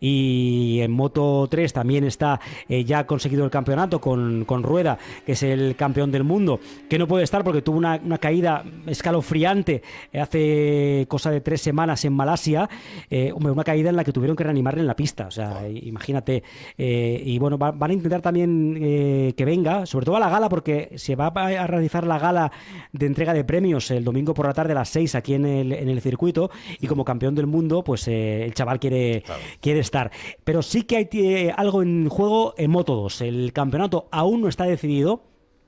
Y en Moto tres también está, eh, ya ha conseguido el campeonato con, con Rueda, que es el campeón del mundo, que no puede estar porque tuvo una, una caída escalofriante eh, hace cosa de tres semanas en Malasia, eh, una caída en la que tuvieron que reanimarle en la pista, o sea, oh. imagínate, eh, y bueno, va, van a intentar también eh, que venga, sobre todo a la gala, porque se va a realizar la gala de entrega de premios el domingo por la tarde a las seis aquí en el, en el circuito, y como campeón del mundo pues eh, el chaval quiere, claro. quiere estar, pero sí que hay eh, algo en juego en Moto dos. El campeonato aún no está decidido.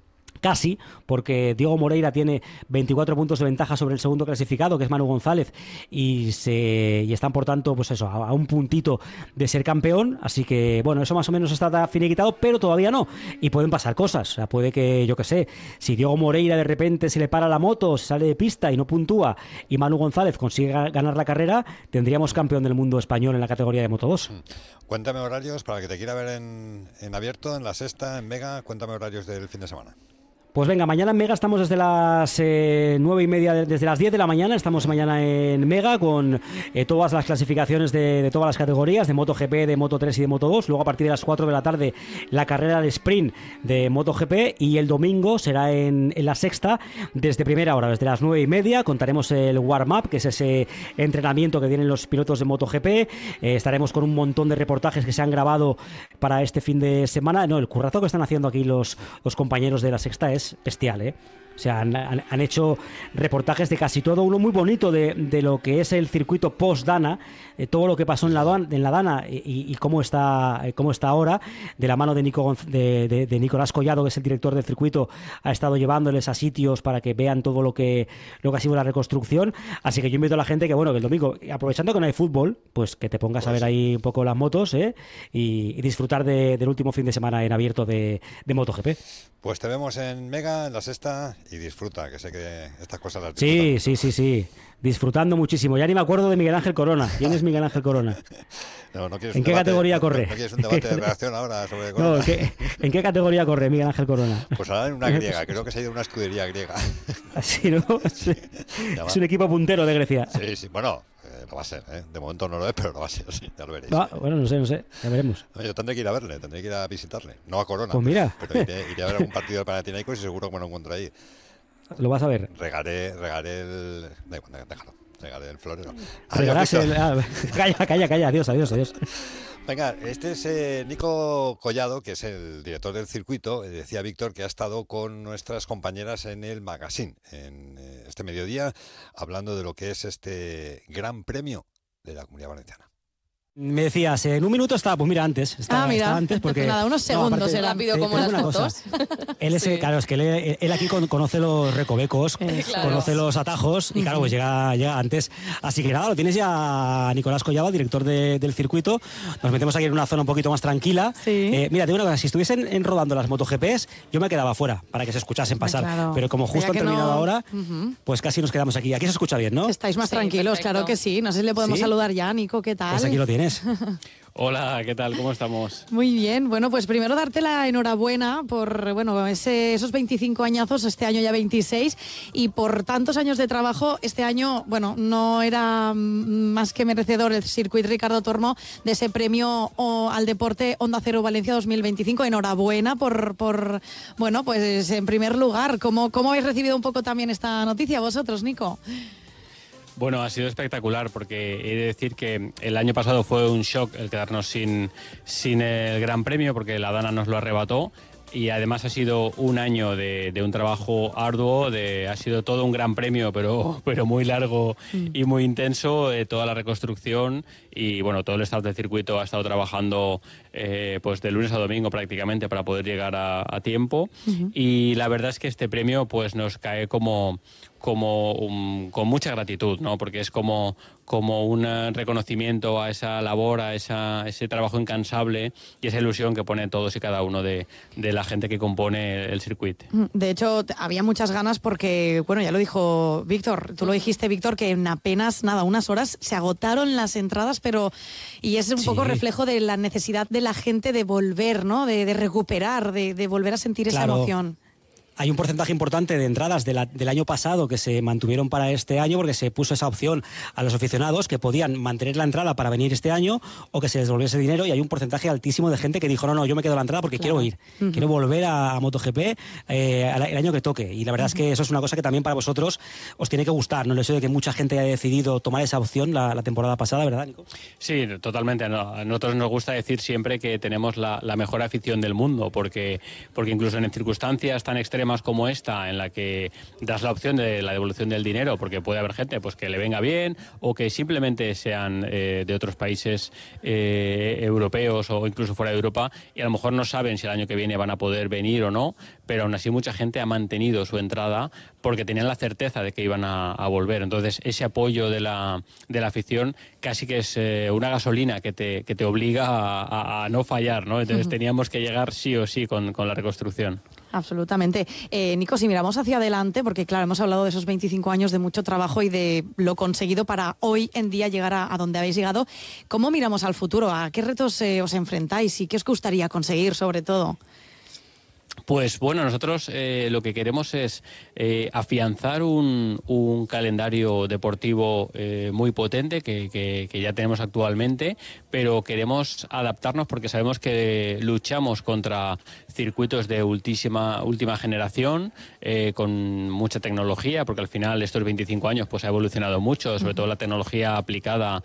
casi, porque Diego Moreira tiene veinticuatro puntos de ventaja sobre el segundo clasificado, que es Manu González, y, se, y están por tanto pues eso, a, a un puntito de ser campeón, así que bueno, eso más o menos está finiquitado, pero todavía no, y pueden pasar cosas, o sea, puede que, yo qué sé, si Diego Moreira de repente se le para la moto, se sale de pista y no puntúa, y Manu González consigue ganar la carrera, tendríamos campeón del mundo español en la categoría de Moto dos. Cuéntame horarios para que te quiera ver en, en abierto, en la sexta, en Mega, cuéntame horarios del fin de semana. Pues venga, mañana en Mega estamos desde las eh, nueve y media, desde las diez de la mañana, estamos mañana en Mega con eh, todas las clasificaciones de, de todas las categorías, de MotoGP, de Moto tres y de Moto dos. Luego a partir de las cuatro de la tarde la carrera de sprint de MotoGP, y el domingo será en, en la sexta desde primera hora, desde las nueve y media. Contaremos el warm-up, que es ese entrenamiento que tienen los pilotos de MotoGP. Eh, estaremos con un montón de reportajes que se han grabado para este fin de semana. No, el currazo que están haciendo aquí los, los compañeros de la sexta es bestial, ¿eh? O sea, han, han, han hecho reportajes de casi todo, uno muy bonito de, de lo que es el circuito post-Dana, eh, todo lo que pasó en la, en la Dana y, y cómo está cómo está ahora, de la mano de, Nico, de, de, de Nicolás Collado, que es el director del circuito, ha estado llevándoles a sitios para que vean todo lo que, lo que ha sido la reconstrucción. Así que yo invito a la gente que, bueno, que el domingo, aprovechando que no hay fútbol, pues que te pongas pues a ver ahí un poco las motos, ¿eh? y, y disfrutar de, del último fin de semana en abierto de, de MotoGP. Pues te vemos en Mega, en la sexta, y disfruta, que sé que estas cosas las disfrutan. Sí, sí, sí, sí. Disfrutando muchísimo. Ya ni me acuerdo de Miguel Ángel Corona. ¿Quién es Miguel Ángel Corona? No, no ¿En qué debate, categoría corre? No, no quieres un debate de reacción ahora sobre Corona. No, ¿en qué, ¿en qué categoría corre Miguel Ángel Corona? Pues ahora en una griega. Creo que se ha ido a una escudería griega. Así, ¿no? Sí. Es un equipo puntero de Grecia. Sí, sí. Bueno, eh, lo va a ser, ¿eh? De momento no lo es, pero lo va a ser, sí. Ya lo veréis. No, bueno, no sé, no sé. Ya veremos. No, yo tendré que ir a verle, tendré que ir a visitarle. No a Corona. Pues mira. Pero iré, iré a ver algún partido del Panathinaikos y seguro que me lo encuentro ahí. Lo vas a ver. Regaré, regaré el... Da igual, déjalo. Regaré el florero. Regarás el... Ah, calla, calla, calla. Adiós, adiós, adiós. Venga, este es eh, Nico Collado, que es el director del circuito. Eh, decía Víctor que ha estado con nuestras compañeras en el magazine, en eh, este mediodía, hablando de lo que es este gran premio de la Comunidad Valenciana. Me decías, en un minuto estaba, pues mira, antes. Estaba, ah, mira, estaba antes porque, nada, unos segundos, no, aparte, rápido como las fotos. Él es, sí. Claro, es que él, él aquí conoce los recovecos, eh, claro. conoce los atajos y claro, pues llega, llega antes. Así que nada, lo tienes ya, Nicolás Collado, director de, del circuito. Nos metemos aquí en una zona un poquito más tranquila. Sí. Eh, mira, te digo una cosa, si estuviesen en rodando las MotoGPs, yo me quedaba fuera para que se escuchasen pasar. Claro. Pero como justo han terminado no... ahora, uh-huh. pues casi nos quedamos aquí. Aquí se escucha bien, ¿no? Estáis más sí, tranquilos, perfecto. Claro que sí. No sé si le podemos ¿Sí? saludar ya, Nico, ¿qué tal? Pues aquí lo tienes. Hola, ¿qué tal? ¿Cómo estamos? Muy bien. Bueno, pues primero darte la enhorabuena por bueno ese, esos veinticinco añazos, este año ya veintiséis, y por tantos años de trabajo. Este año, bueno, no era más que merecedor el Circuit Ricardo Tormo de ese premio o, al deporte Onda Cero Valencia dos mil veinticinco. Enhorabuena por, por bueno, pues en primer lugar. ¿Cómo, cómo habéis recibido un poco también esta noticia vosotros, Nico? Bueno, ha sido espectacular porque he de decir que el año pasado fue un shock el quedarnos sin, sin el Gran Premio porque la Dana nos lo arrebató. Y además ha sido un año de, de un trabajo arduo, de, ha sido todo un gran premio, pero, pero muy largo y muy intenso, de toda la reconstrucción y bueno, todo el staff del circuito ha estado trabajando eh, pues de lunes a domingo prácticamente para poder llegar a, a tiempo. Uh-huh. Y la verdad es que este premio pues nos cae como, como un, con mucha gratitud, ¿no? Porque es como, como un reconocimiento a esa labor, a esa, ese trabajo incansable y esa ilusión que pone todos y cada uno de, de la gente que compone el circuito. De hecho, había muchas ganas porque, bueno, ya lo dijo Víctor, tú lo dijiste, Víctor, que en apenas, nada, unas horas se agotaron las entradas, pero, y es un sí. poco reflejo de la necesidad de la gente de volver, ¿no? De, de recuperar, de, de volver a sentir claro. esa emoción. Hay un porcentaje importante de entradas de la, del año pasado que se mantuvieron para este año porque se puso esa opción a los aficionados que podían mantener la entrada para venir este año o que se les devolviese dinero, y hay un porcentaje altísimo de gente que dijo no, no, yo me quedo la entrada porque claro. quiero ir, uh-huh. quiero volver a, a MotoGP eh, el año que toque, y la verdad uh-huh. es que eso es una cosa que también para vosotros os tiene que gustar, ¿no? El hecho de que mucha gente haya decidido tomar esa opción la, la temporada pasada, ¿verdad, Nico? Sí, totalmente. No, a nosotros nos gusta decir siempre que tenemos la, la mejor afición del mundo porque, porque incluso en circunstancias tan extremas extremas como esta, en la que das la opción de la devolución del dinero, porque puede haber gente pues que le venga bien o que simplemente sean eh, de otros países eh, europeos o incluso fuera de Europa y a lo mejor no saben si el año que viene van a poder venir o no, pero aún así mucha gente ha mantenido su entrada porque tenían la certeza de que iban a, a volver. Entonces ese apoyo de la, de la afición casi que es eh, una gasolina que te, que te obliga a, a, a no fallar, ¿no? Entonces uh-huh. teníamos que llegar sí o sí con, con la reconstrucción. Absolutamente. Eh, Nico, si miramos hacia adelante, porque claro, hemos hablado de esos veinticinco años de mucho trabajo y de lo conseguido para hoy en día llegar a, a donde habéis llegado, ¿cómo miramos al futuro? ¿A qué retos eh, os enfrentáis y qué os gustaría conseguir sobre todo? Pues bueno, nosotros eh, lo que queremos es eh, afianzar un, un calendario deportivo eh, muy potente que, que, que ya tenemos actualmente, pero queremos adaptarnos porque sabemos que luchamos contra circuitos de ultísima, última generación, eh, con mucha tecnología, porque al final estos veinticinco años pues ha evolucionado mucho, sobre todo la tecnología aplicada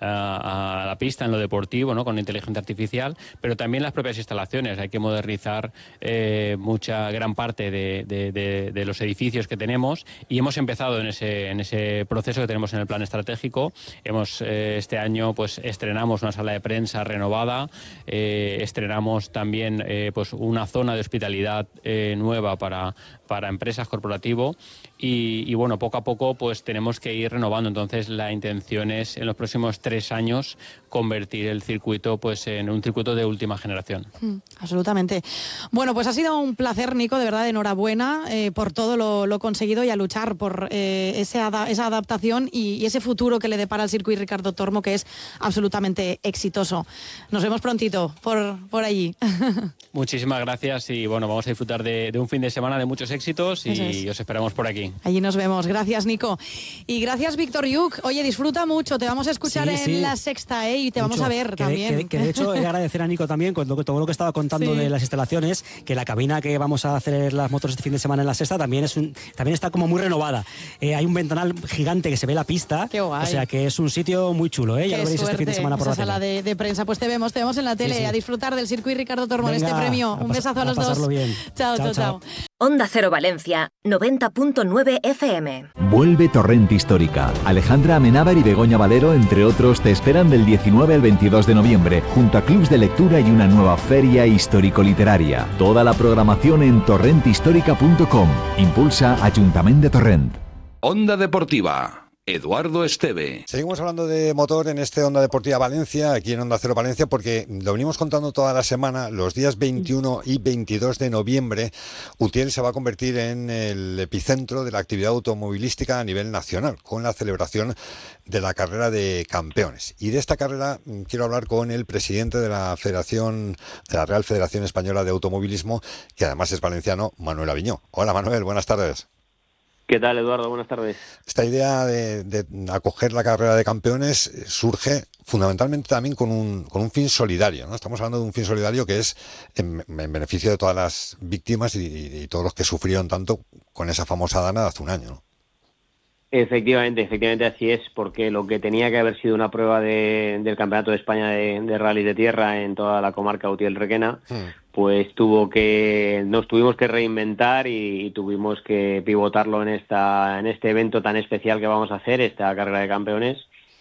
a, a la pista en lo deportivo, ¿no? Con inteligencia artificial, pero también las propias instalaciones. Hay que modernizar eh, mucha gran parte de, de, de, de los edificios que tenemos y hemos empezado en ese, en ese proceso que tenemos en el plan estratégico. Hemos eh, este año pues estrenamos una sala de prensa renovada, eh, estrenamos también eh, pues una zona de hospitalidad eh, nueva para, para empresas, corporativo y, y bueno, poco a poco pues tenemos que ir renovando. Entonces la intención es en los próximos tres años convertir el circuito pues en un circuito de última generación. Mm, absolutamente. Bueno, pues ha sido un placer, Nico, de verdad, enhorabuena eh, por todo lo, lo conseguido y a luchar por eh, ese ada- esa adaptación y, y ese futuro que le depara al circuito Ricardo Tormo, que es absolutamente exitoso. Nos vemos prontito por, por allí. Muchísimas gracias y bueno, vamos a disfrutar de, de un fin de semana de muchos éxitos y es. os esperamos por aquí. Allí nos vemos. Gracias, Nico. Y gracias, Víctor Yuk. Oye, disfruta mucho. Te vamos a escuchar sí, en sí. la Sexta, ¿eh? Y te mucho. vamos a ver que también. De, que, que de hecho, he de agradecer a Nico también con todo lo que estaba contando sí. de las instalaciones, que la cabina que vamos a hacer las motos este fin de semana en la Sexta también es un, también está como muy renovada. Eh, hay un ventanal gigante que se ve la pista. Qué guay. O sea que es un sitio muy chulo, ¿eh? Ya Qué lo veréis suerte. este fin de semana por Esa la sala tele. De, de prensa. Pues te vemos, te vemos en la tele sí, sí. a disfrutar del circuito Ricardo Tormo en este premio. Un besazo a, a los dos. Bien. Chao, chao, chao. Onda Cero Valencia, noventa punto nueve F M. Vuelve Torrent Histórica. Alejandra Amenábar y Begoña Valero, entre otros, te esperan del diecinueve al veintidós de noviembre, junto a clubs de lectura y una nueva feria histórico-literaria. Toda la programación en torrent histórica punto com. Impulsa Ayuntamiento de Torrent. Onda Deportiva. Eduardo Esteve. Seguimos hablando de motor en este Onda Deportiva Valencia, aquí en Onda Cero Valencia, porque lo venimos contando toda la semana. Los días veintiuno y veintidós de noviembre, Utiel se va a convertir en el epicentro de la actividad automovilística a nivel nacional, con la celebración de la carrera de campeones. Y de esta carrera quiero hablar con el presidente de la Federación, de la Real Federación Española de Automovilismo, que además es valenciano, Manuel Aviñó. Hola, Manuel, buenas tardes. ¿Qué tal, Eduardo? Buenas tardes. Esta idea de, de acoger la carrera de campeones surge fundamentalmente también con un, con un fin solidario, ¿no? Estamos hablando de un fin solidario que es en, en beneficio de todas las víctimas y, y, y todos los que sufrieron tanto con esa famosa dana de hace un año, ¿no? Efectivamente, efectivamente así es, porque lo que tenía que haber sido una prueba de, del Campeonato de España de, de rally de tierra en toda la comarca Utiel-Requena, hmm. pues tuvo que nos tuvimos que reinventar y, y tuvimos que pivotarlo en esta en este evento tan especial que vamos a hacer, esta carrera de campeones.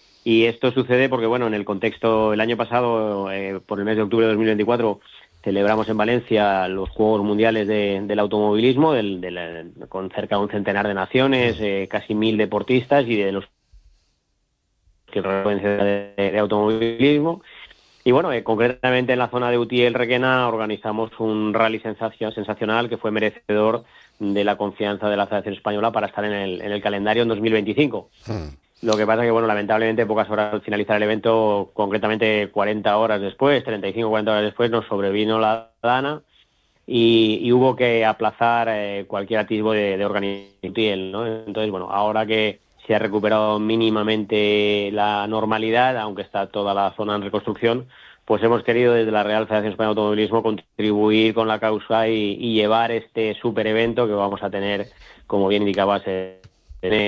Y esto sucede porque, bueno, en el contexto, el año pasado, eh, por el mes de octubre de dos mil veinticuatro, celebramos en Valencia los Juegos Mundiales de, del Automovilismo, del, del, con cerca de un centenar de naciones, eh, casi mil deportistas y de los que de, de automovilismo. Y bueno, eh, concretamente en la zona de Utiel-Requena organizamos un rally sensacional que fue merecedor de la confianza de la Federación Española para estar en el, en el calendario en dos mil veinticinco. Hmm. Lo que pasa es que, bueno, lamentablemente, pocas horas al finalizar el evento, concretamente cuarenta horas después, treinta y cinco, cuarenta horas después, nos sobrevino la dana y, y hubo que aplazar eh, cualquier atisbo de, de organización, ¿no? Entonces, bueno, ahora que se ha recuperado mínimamente la normalidad, aunque está toda la zona en reconstrucción, pues hemos querido desde la Real Federación Española de Automovilismo contribuir con la causa y, y llevar este super evento que vamos a tener, como bien indicabas, eh, en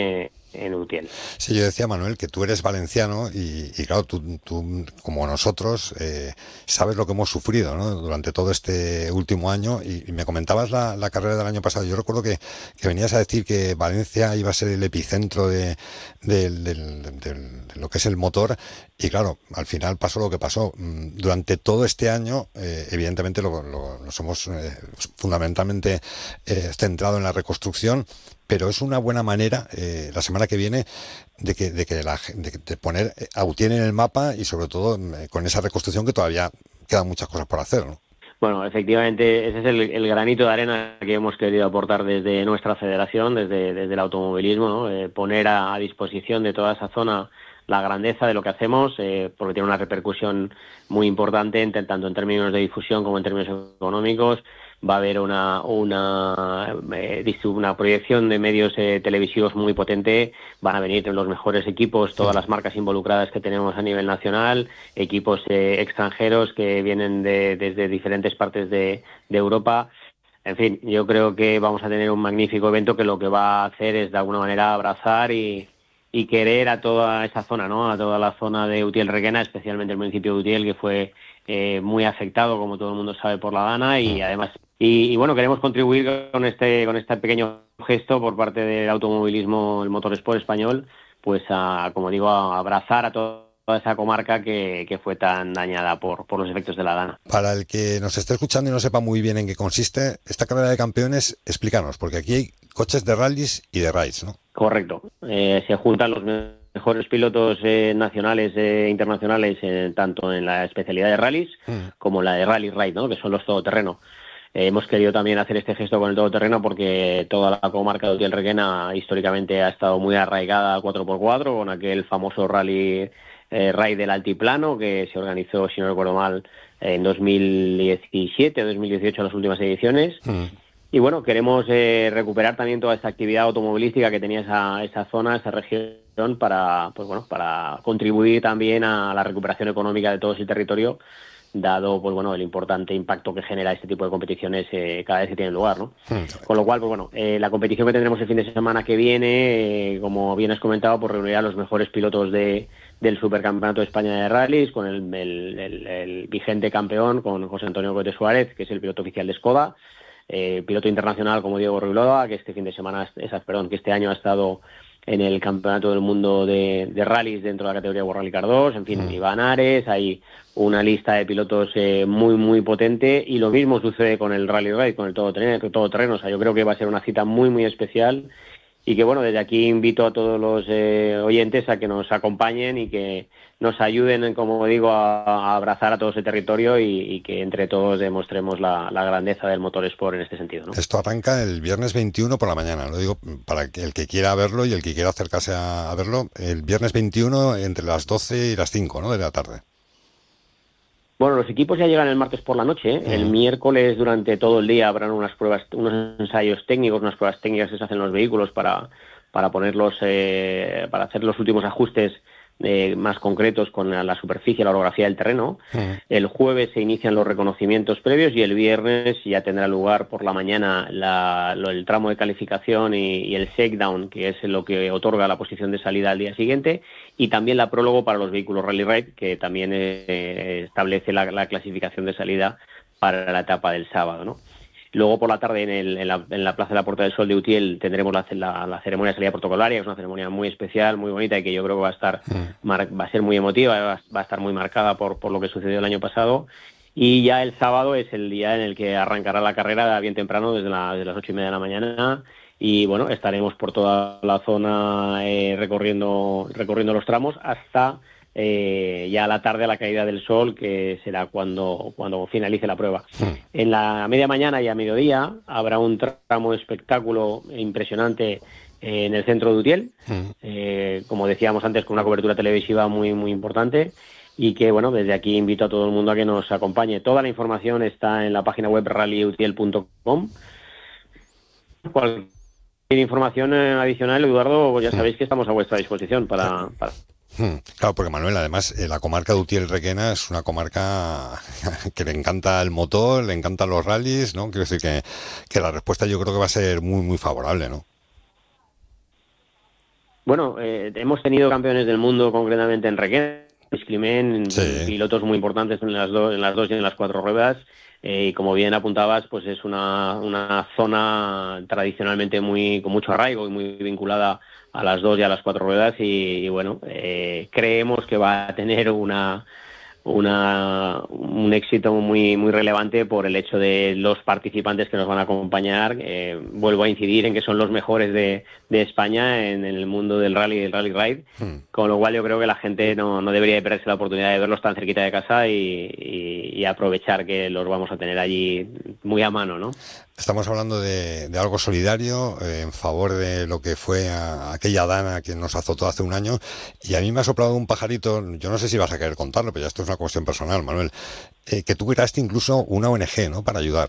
en Utiel. Sí, yo decía, Manuel, que tú eres valenciano y, y claro, tú, tú como nosotros eh, sabes lo que hemos sufrido, ¿no? Durante todo este último año y, y me comentabas la, la carrera del año pasado. Yo recuerdo que, que venías a decir que Valencia iba a ser el epicentro de, de, de, de, de, de lo que es el motor y claro, al final pasó lo que pasó. Durante todo este año, eh, evidentemente lo, lo, nos hemos eh, fundamentalmente eh, centrado en la reconstrucción, pero es una buena manera eh, la semana que viene de que de que la de, de poner a Utiel en el mapa y sobre todo eh, con esa reconstrucción que todavía quedan muchas cosas por hacer, ¿no? Bueno, efectivamente ese es el, el granito de arena que hemos querido aportar desde nuestra federación, desde, desde el automovilismo, ¿no? Eh, poner a, a disposición de toda esa zona la grandeza de lo que hacemos, eh, porque tiene una repercusión muy importante en, tanto en términos de difusión como en términos económicos. Va a haber una una, eh, una proyección de medios eh, televisivos muy potente, van a venir los mejores equipos, todas las marcas involucradas que tenemos a nivel nacional, equipos eh, extranjeros que vienen de, desde diferentes partes de, de Europa. En fin, yo creo que vamos a tener un magnífico evento que lo que va a hacer es de alguna manera abrazar y, y querer a toda esa zona, ¿no? A toda la zona de Utiel-Requena, especialmente el municipio de Utiel, que fue eh, muy afectado, como todo el mundo sabe, por la Dana y además Y, y bueno, queremos contribuir con este con este pequeño gesto por parte del automovilismo, el motorsport español, pues a, como digo, a abrazar a toda esa comarca que, que fue tan dañada por, por los efectos de la Dana. Para el que nos esté escuchando y no sepa muy bien en qué consiste, esta carrera de campeones, explícanos, porque aquí hay coches de rallies y de raids, ¿no? Correcto. Eh, se juntan los mejores pilotos eh, nacionales e internacionales, eh, tanto en la especialidad de rallies mm. como la de rally raid, ¿no? Que son los todoterreno. Eh, hemos querido también hacer este gesto con el todoterreno porque toda la comarca de Utiel-Requena históricamente ha estado muy arraigada a cuatro por cuatro con aquel famoso rally eh, raid del altiplano que se organizó, si no recuerdo mal, en dos mil diecisiete o dos mil dieciocho las últimas ediciones. Mm. Y bueno, queremos eh, recuperar también toda esta actividad automovilística que tenía esa, esa zona, esa región, para, pues bueno, para contribuir también a la recuperación económica de todo ese territorio, dado pues bueno el importante impacto que genera este tipo de competiciones eh, cada vez que tienen lugar, ¿no? Sí. Con lo cual, pues bueno, eh, la competición que tendremos el fin de semana que viene, eh, como bien has comentado, pues reunirá a los mejores pilotos de del Supercampeonato de España de Rallys, con el, el, el, el vigente campeón, con José Antonio Cote Suárez, que es el piloto oficial de Skoda, eh, piloto internacional como Diego Ruiloda, que este fin de semana, esas, perdón, que este año ha estado en el Campeonato del Mundo de, de Rallys dentro de la categoría World Rally Car dos, en fin, mm. Iván Ares, hay una lista de pilotos eh, muy, muy potente, y lo mismo sucede con el Rally Raid, con el todoterreno, todoterreno. O sea, yo creo que va a ser una cita muy, muy especial, y que, bueno, desde aquí invito a todos los eh, oyentes a que nos acompañen y que nos ayuden, como digo, a, a abrazar a todo ese territorio y, y que entre todos demostremos la, la grandeza del motorsport en este sentido, ¿no? Esto arranca el viernes veintiuno por la mañana, lo digo para el que quiera verlo y el que quiera acercarse a, a verlo, el viernes veintiuno entre las doce y las cinco, ¿no?, de la tarde. Bueno, los equipos ya llegan el martes por la noche, ¿eh? El miércoles durante todo el día habrán unas pruebas, unos ensayos técnicos, unas pruebas técnicas que se hacen en los vehículos para, para ponerlos, eh, para hacer los últimos ajustes Eh, más concretos con la, la superficie, la orografía del terreno. Uh-huh. El jueves se inician los reconocimientos previos y el viernes ya tendrá lugar por la mañana la, lo, el tramo de calificación y, y el shakedown, que es lo que otorga la posición de salida al día siguiente, y también la prólogo para los vehículos Rally Raid, que también eh, establece la, la clasificación de salida para la etapa del sábado, ¿no? Luego por la tarde en, el, en, la, en la Plaza de la Puerta del Sol de Utiel tendremos la, la, la ceremonia de salida protocolaria, que es una ceremonia muy especial, muy bonita y que yo creo que va a estar mm. mar, va a ser muy emotiva, va, va a estar muy marcada por, por lo que sucedió el año pasado. Y ya el sábado es el día en el que arrancará la carrera bien temprano, desde, la, desde las ocho y media de la mañana. Y bueno, estaremos por toda la zona eh, recorriendo, recorriendo los tramos hasta Eh, ya a la tarde, a la caída del sol, que será cuando, cuando finalice la prueba. Sí. En la media mañana y a mediodía habrá un tramo de espectáculo impresionante eh, en el centro de Utiel, sí. eh, como decíamos antes, con una cobertura televisiva muy, muy importante, y que, bueno, desde aquí invito a todo el mundo a que nos acompañe. Toda la información está en la página web rally utiel punto com. Cualquier información adicional, Eduardo, pues ya sabéis que estamos a vuestra disposición para... para... Claro, porque Manuel, además, eh, la comarca de Utiel-Requena es una comarca que le encanta el motor, le encantan los rallies, ¿no? Quiero decir que, que la respuesta yo creo que va a ser muy, muy favorable, ¿no? Bueno, eh, hemos tenido campeones del mundo concretamente en Requena, Climent, Sí. pilotos muy importantes en las, do- en las dos y en las cuatro ruedas. Eh, y como bien apuntabas, pues es una, una zona tradicionalmente muy con mucho arraigo y muy vinculada a las dos y a las cuatro ruedas y, y bueno, eh, creemos que va a tener una, una un éxito muy muy relevante por el hecho de los participantes que nos van a acompañar. Eh, vuelvo a incidir en que son los mejores de, de España en, en el mundo del rally y del rally ride, Hmm. con lo cual yo creo que la gente no, no debería de perderse la oportunidad de verlos tan cerquita de casa y, y- y aprovechar que los vamos a tener allí muy a mano, ¿no? Estamos hablando de, de algo solidario eh, en favor de lo que fue a- aquella dana que nos azotó hace un año, y a mí me ha soplado un pajarito, yo no sé si vas a querer contarlo, pero ya esto es una cuestión personal, Manuel, eh, que tú creaste incluso una O N G, ¿no?, para ayudar.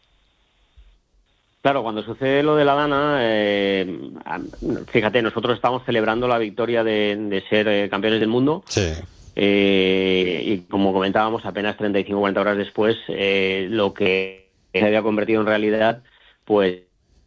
Claro, cuando sucede lo de la Dana, eh, a- fíjate, nosotros estamos celebrando la victoria de, de ser eh, campeones del mundo. Sí. Eh, y como comentábamos, apenas treinta y cinco a cuarenta horas después, eh, lo que se había convertido en realidad, pues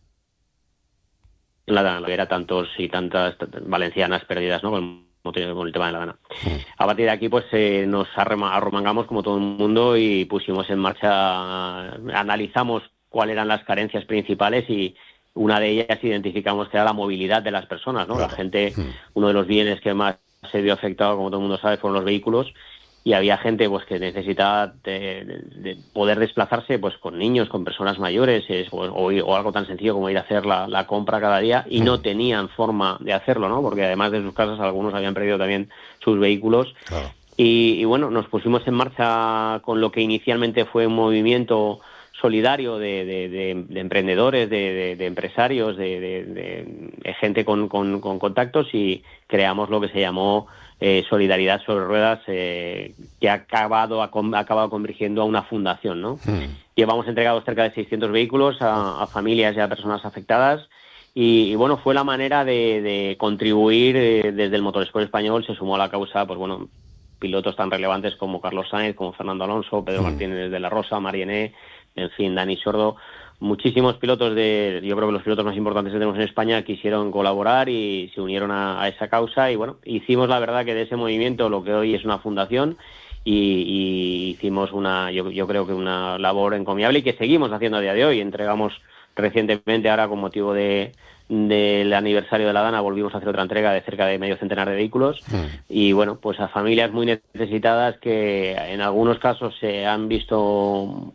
la Dana, que era tantos y tantas t- valencianas perdidas, ¿no?, con el, motivo- con el tema de la Dana. A partir de aquí, pues eh, nos arrema- arromangamos como todo el mundo y pusimos en marcha, analizamos cuáles eran las carencias principales y una de ellas identificamos que era la movilidad de las personas, ¿no? La gente, uno de los bienes que más se vio afectado, como todo el mundo sabe, fueron los vehículos, y había gente pues que necesitaba de, de- de poder desplazarse pues con niños, con personas mayores, es- o, o- o algo tan sencillo como ir a hacer la, la compra cada día, y no tenían forma de hacerlo, ¿no? Porque además de sus casas, algunos habían perdido también sus vehículos. Y, y bueno, nos pusimos en marcha con lo que inicialmente fue un movimiento solidario de, de- de- de emprendedores, de, de- de empresarios, de, de- de- de gente con, con- con contactos, y creamos lo que se llamó eh, Solidaridad sobre Ruedas, eh, que ha acabado, ha, con- ha acabado convirtiendo a una fundación, ¿no? Llevamos entregados cerca de seiscientos vehículos a, a familias y a personas afectadas. Y, y bueno, fue la manera de, de contribuir eh, desde el Motorsport español. Se sumó a la causa, pues bueno, pilotos tan relevantes como Carlos Sainz, como Fernando Alonso, Pedro Martínez de la Rosa, Mariené, en fin, Dani Sordo. Muchísimos pilotos de, yo creo que los pilotos más importantes que tenemos en España quisieron colaborar y se unieron a, a esa causa, y bueno, hicimos la verdad que de ese movimiento lo que hoy es una fundación, y, y hicimos una, yo, yo creo que una labor encomiable y que seguimos haciendo a día de hoy. Entregamos recientemente, ahora con motivo de del aniversario de la Dana, volvimos a hacer otra entrega de cerca de medio centenar de vehículos, y bueno, pues a familias muy necesitadas que en algunos casos se han visto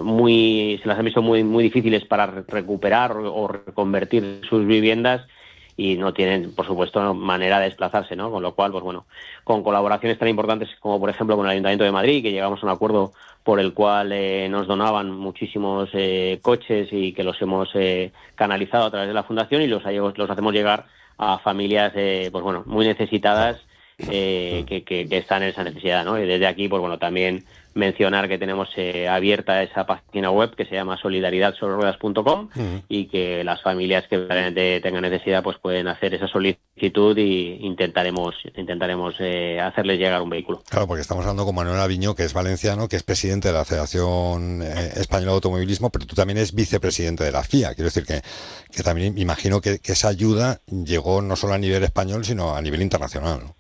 muy se las han visto muy muy difíciles para re- recuperar o, o reconvertir sus viviendas, y no tienen, por supuesto, manera de desplazarse, ¿no? Con lo cual, pues bueno, con colaboraciones tan importantes como, por ejemplo, con el Ayuntamiento de Madrid, que llegamos a un acuerdo por el cual eh, nos donaban muchísimos eh, coches, y que los hemos eh, canalizado a través de la Fundación, y los, los hacemos llegar a familias, eh, pues bueno, muy necesitadas, eh, que, que, que están en esa necesidad, ¿no? Y desde aquí, pues bueno, también mencionar que tenemos eh, abierta esa página web que se llama solidaridad sobre ruedas punto com, y que las familias que realmente tengan necesidad pues pueden hacer esa solicitud, y intentaremos intentaremos eh, hacerles llegar un vehículo. Claro, porque estamos hablando con Manuel Aviño, que es valenciano, que es presidente de la Federación eh, Española de Automovilismo, pero tú también eres vicepresidente de la F I A. Quiero decir que, que también imagino que, que esa ayuda llegó no solo a nivel español, sino a nivel internacional, ¿no?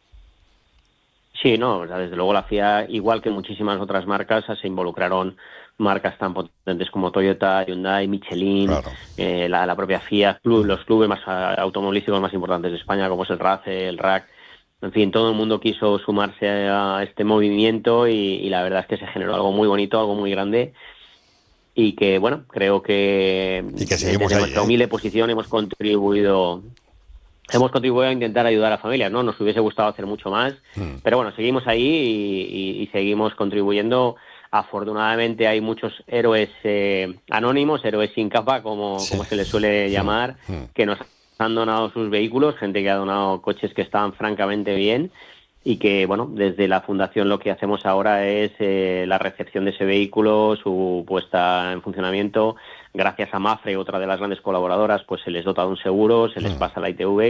Sí, no, o sea, desde luego la F I A, igual que muchísimas otras marcas, se involucraron marcas tan potentes como Toyota, Hyundai, Michelin, eh, la, la propia F I A, club, los clubes más ah, automovilísticos más importantes de España, como es el R A C, el R A C. En fin, todo el mundo quiso sumarse a este movimiento, y, y la verdad es que se generó algo muy bonito, algo muy grande, y que, bueno, creo que, y que seguimos desde ahí, nuestra ¿eh? humilde posición hemos contribuido hemos contribuido a intentar ayudar a familias, ¿no? Nos hubiese gustado hacer mucho más, pero bueno, seguimos ahí y, y- y seguimos contribuyendo. Afortunadamente hay muchos héroes eh, anónimos, héroes sin capa, como, como se les suele llamar, que nos han donado sus vehículos, gente que ha donado coches que estaban francamente bien, y que, bueno, desde la Fundación lo que hacemos ahora es eh, la recepción de ese vehículo, su puesta en funcionamiento. Gracias a Mafre, otra de las grandes colaboradoras, pues se les dota de un seguro, se les pasa la I T V,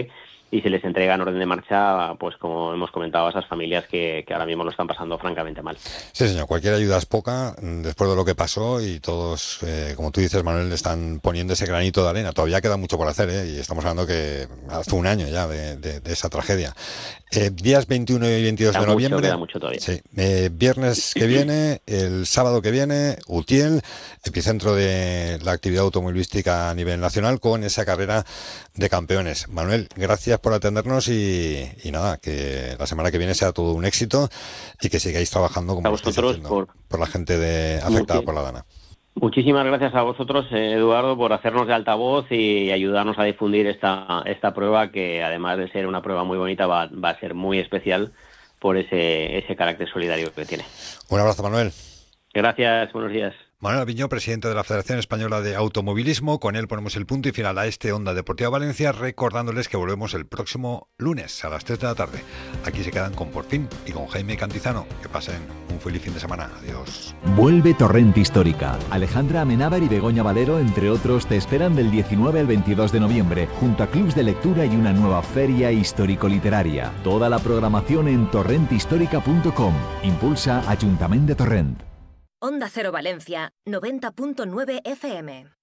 y se les entrega en orden de marcha, pues como hemos comentado, a esas familias que, que ahora mismo lo están pasando francamente mal. Sí, señor, cualquier ayuda es poca después de lo que pasó y todos, eh, como tú dices, Manuel, están poniendo ese granito de arena. Todavía queda mucho por hacer, ¿eh? Y estamos hablando que hace un año ya de, de, de esa tragedia. Eh, días veintiuno y veintidós queda de noviembre. Mucho, queda mucho todavía. Sí, eh, viernes que viene, el sábado que viene, Utiel, epicentro de la actividad automovilística a nivel nacional, con esa carrera de campeones. Manuel, gracias por atendernos y, y nada, que la semana que viene sea todo un éxito y que sigáis trabajando como a lo estáis vosotros haciendo por, por la gente de, afectada por la Dana. Muchísimas gracias a vosotros, eh, Eduardo, por hacernos de altavoz y ayudarnos a difundir esta, esta prueba, que además de ser una prueba muy bonita, va, va a ser muy especial por ese, ese carácter solidario que tiene. Un abrazo, Manuel. Gracias, buenos días. Manuel Aviñó, presidente de la Federación Española de Automovilismo. Con él ponemos el punto y final a este Onda Deportiva Valencia, recordándoles que volvemos el próximo lunes a las tres de la tarde. Aquí se quedan con Por Fin y con Jaime Cantizano. Que pasen un feliz fin de semana. Adiós. Vuelve Torrent Histórica. Alejandra Amenábar y Begoña Valero, entre otros, te esperan del diecinueve al veintidós de noviembre, junto a clubs de lectura y una nueva feria histórico-literaria. Toda la programación en torrent histórica punto com. Impulsa Ayuntamiento de Torrent. Onda Cero Valencia, noventa punto nueve F M.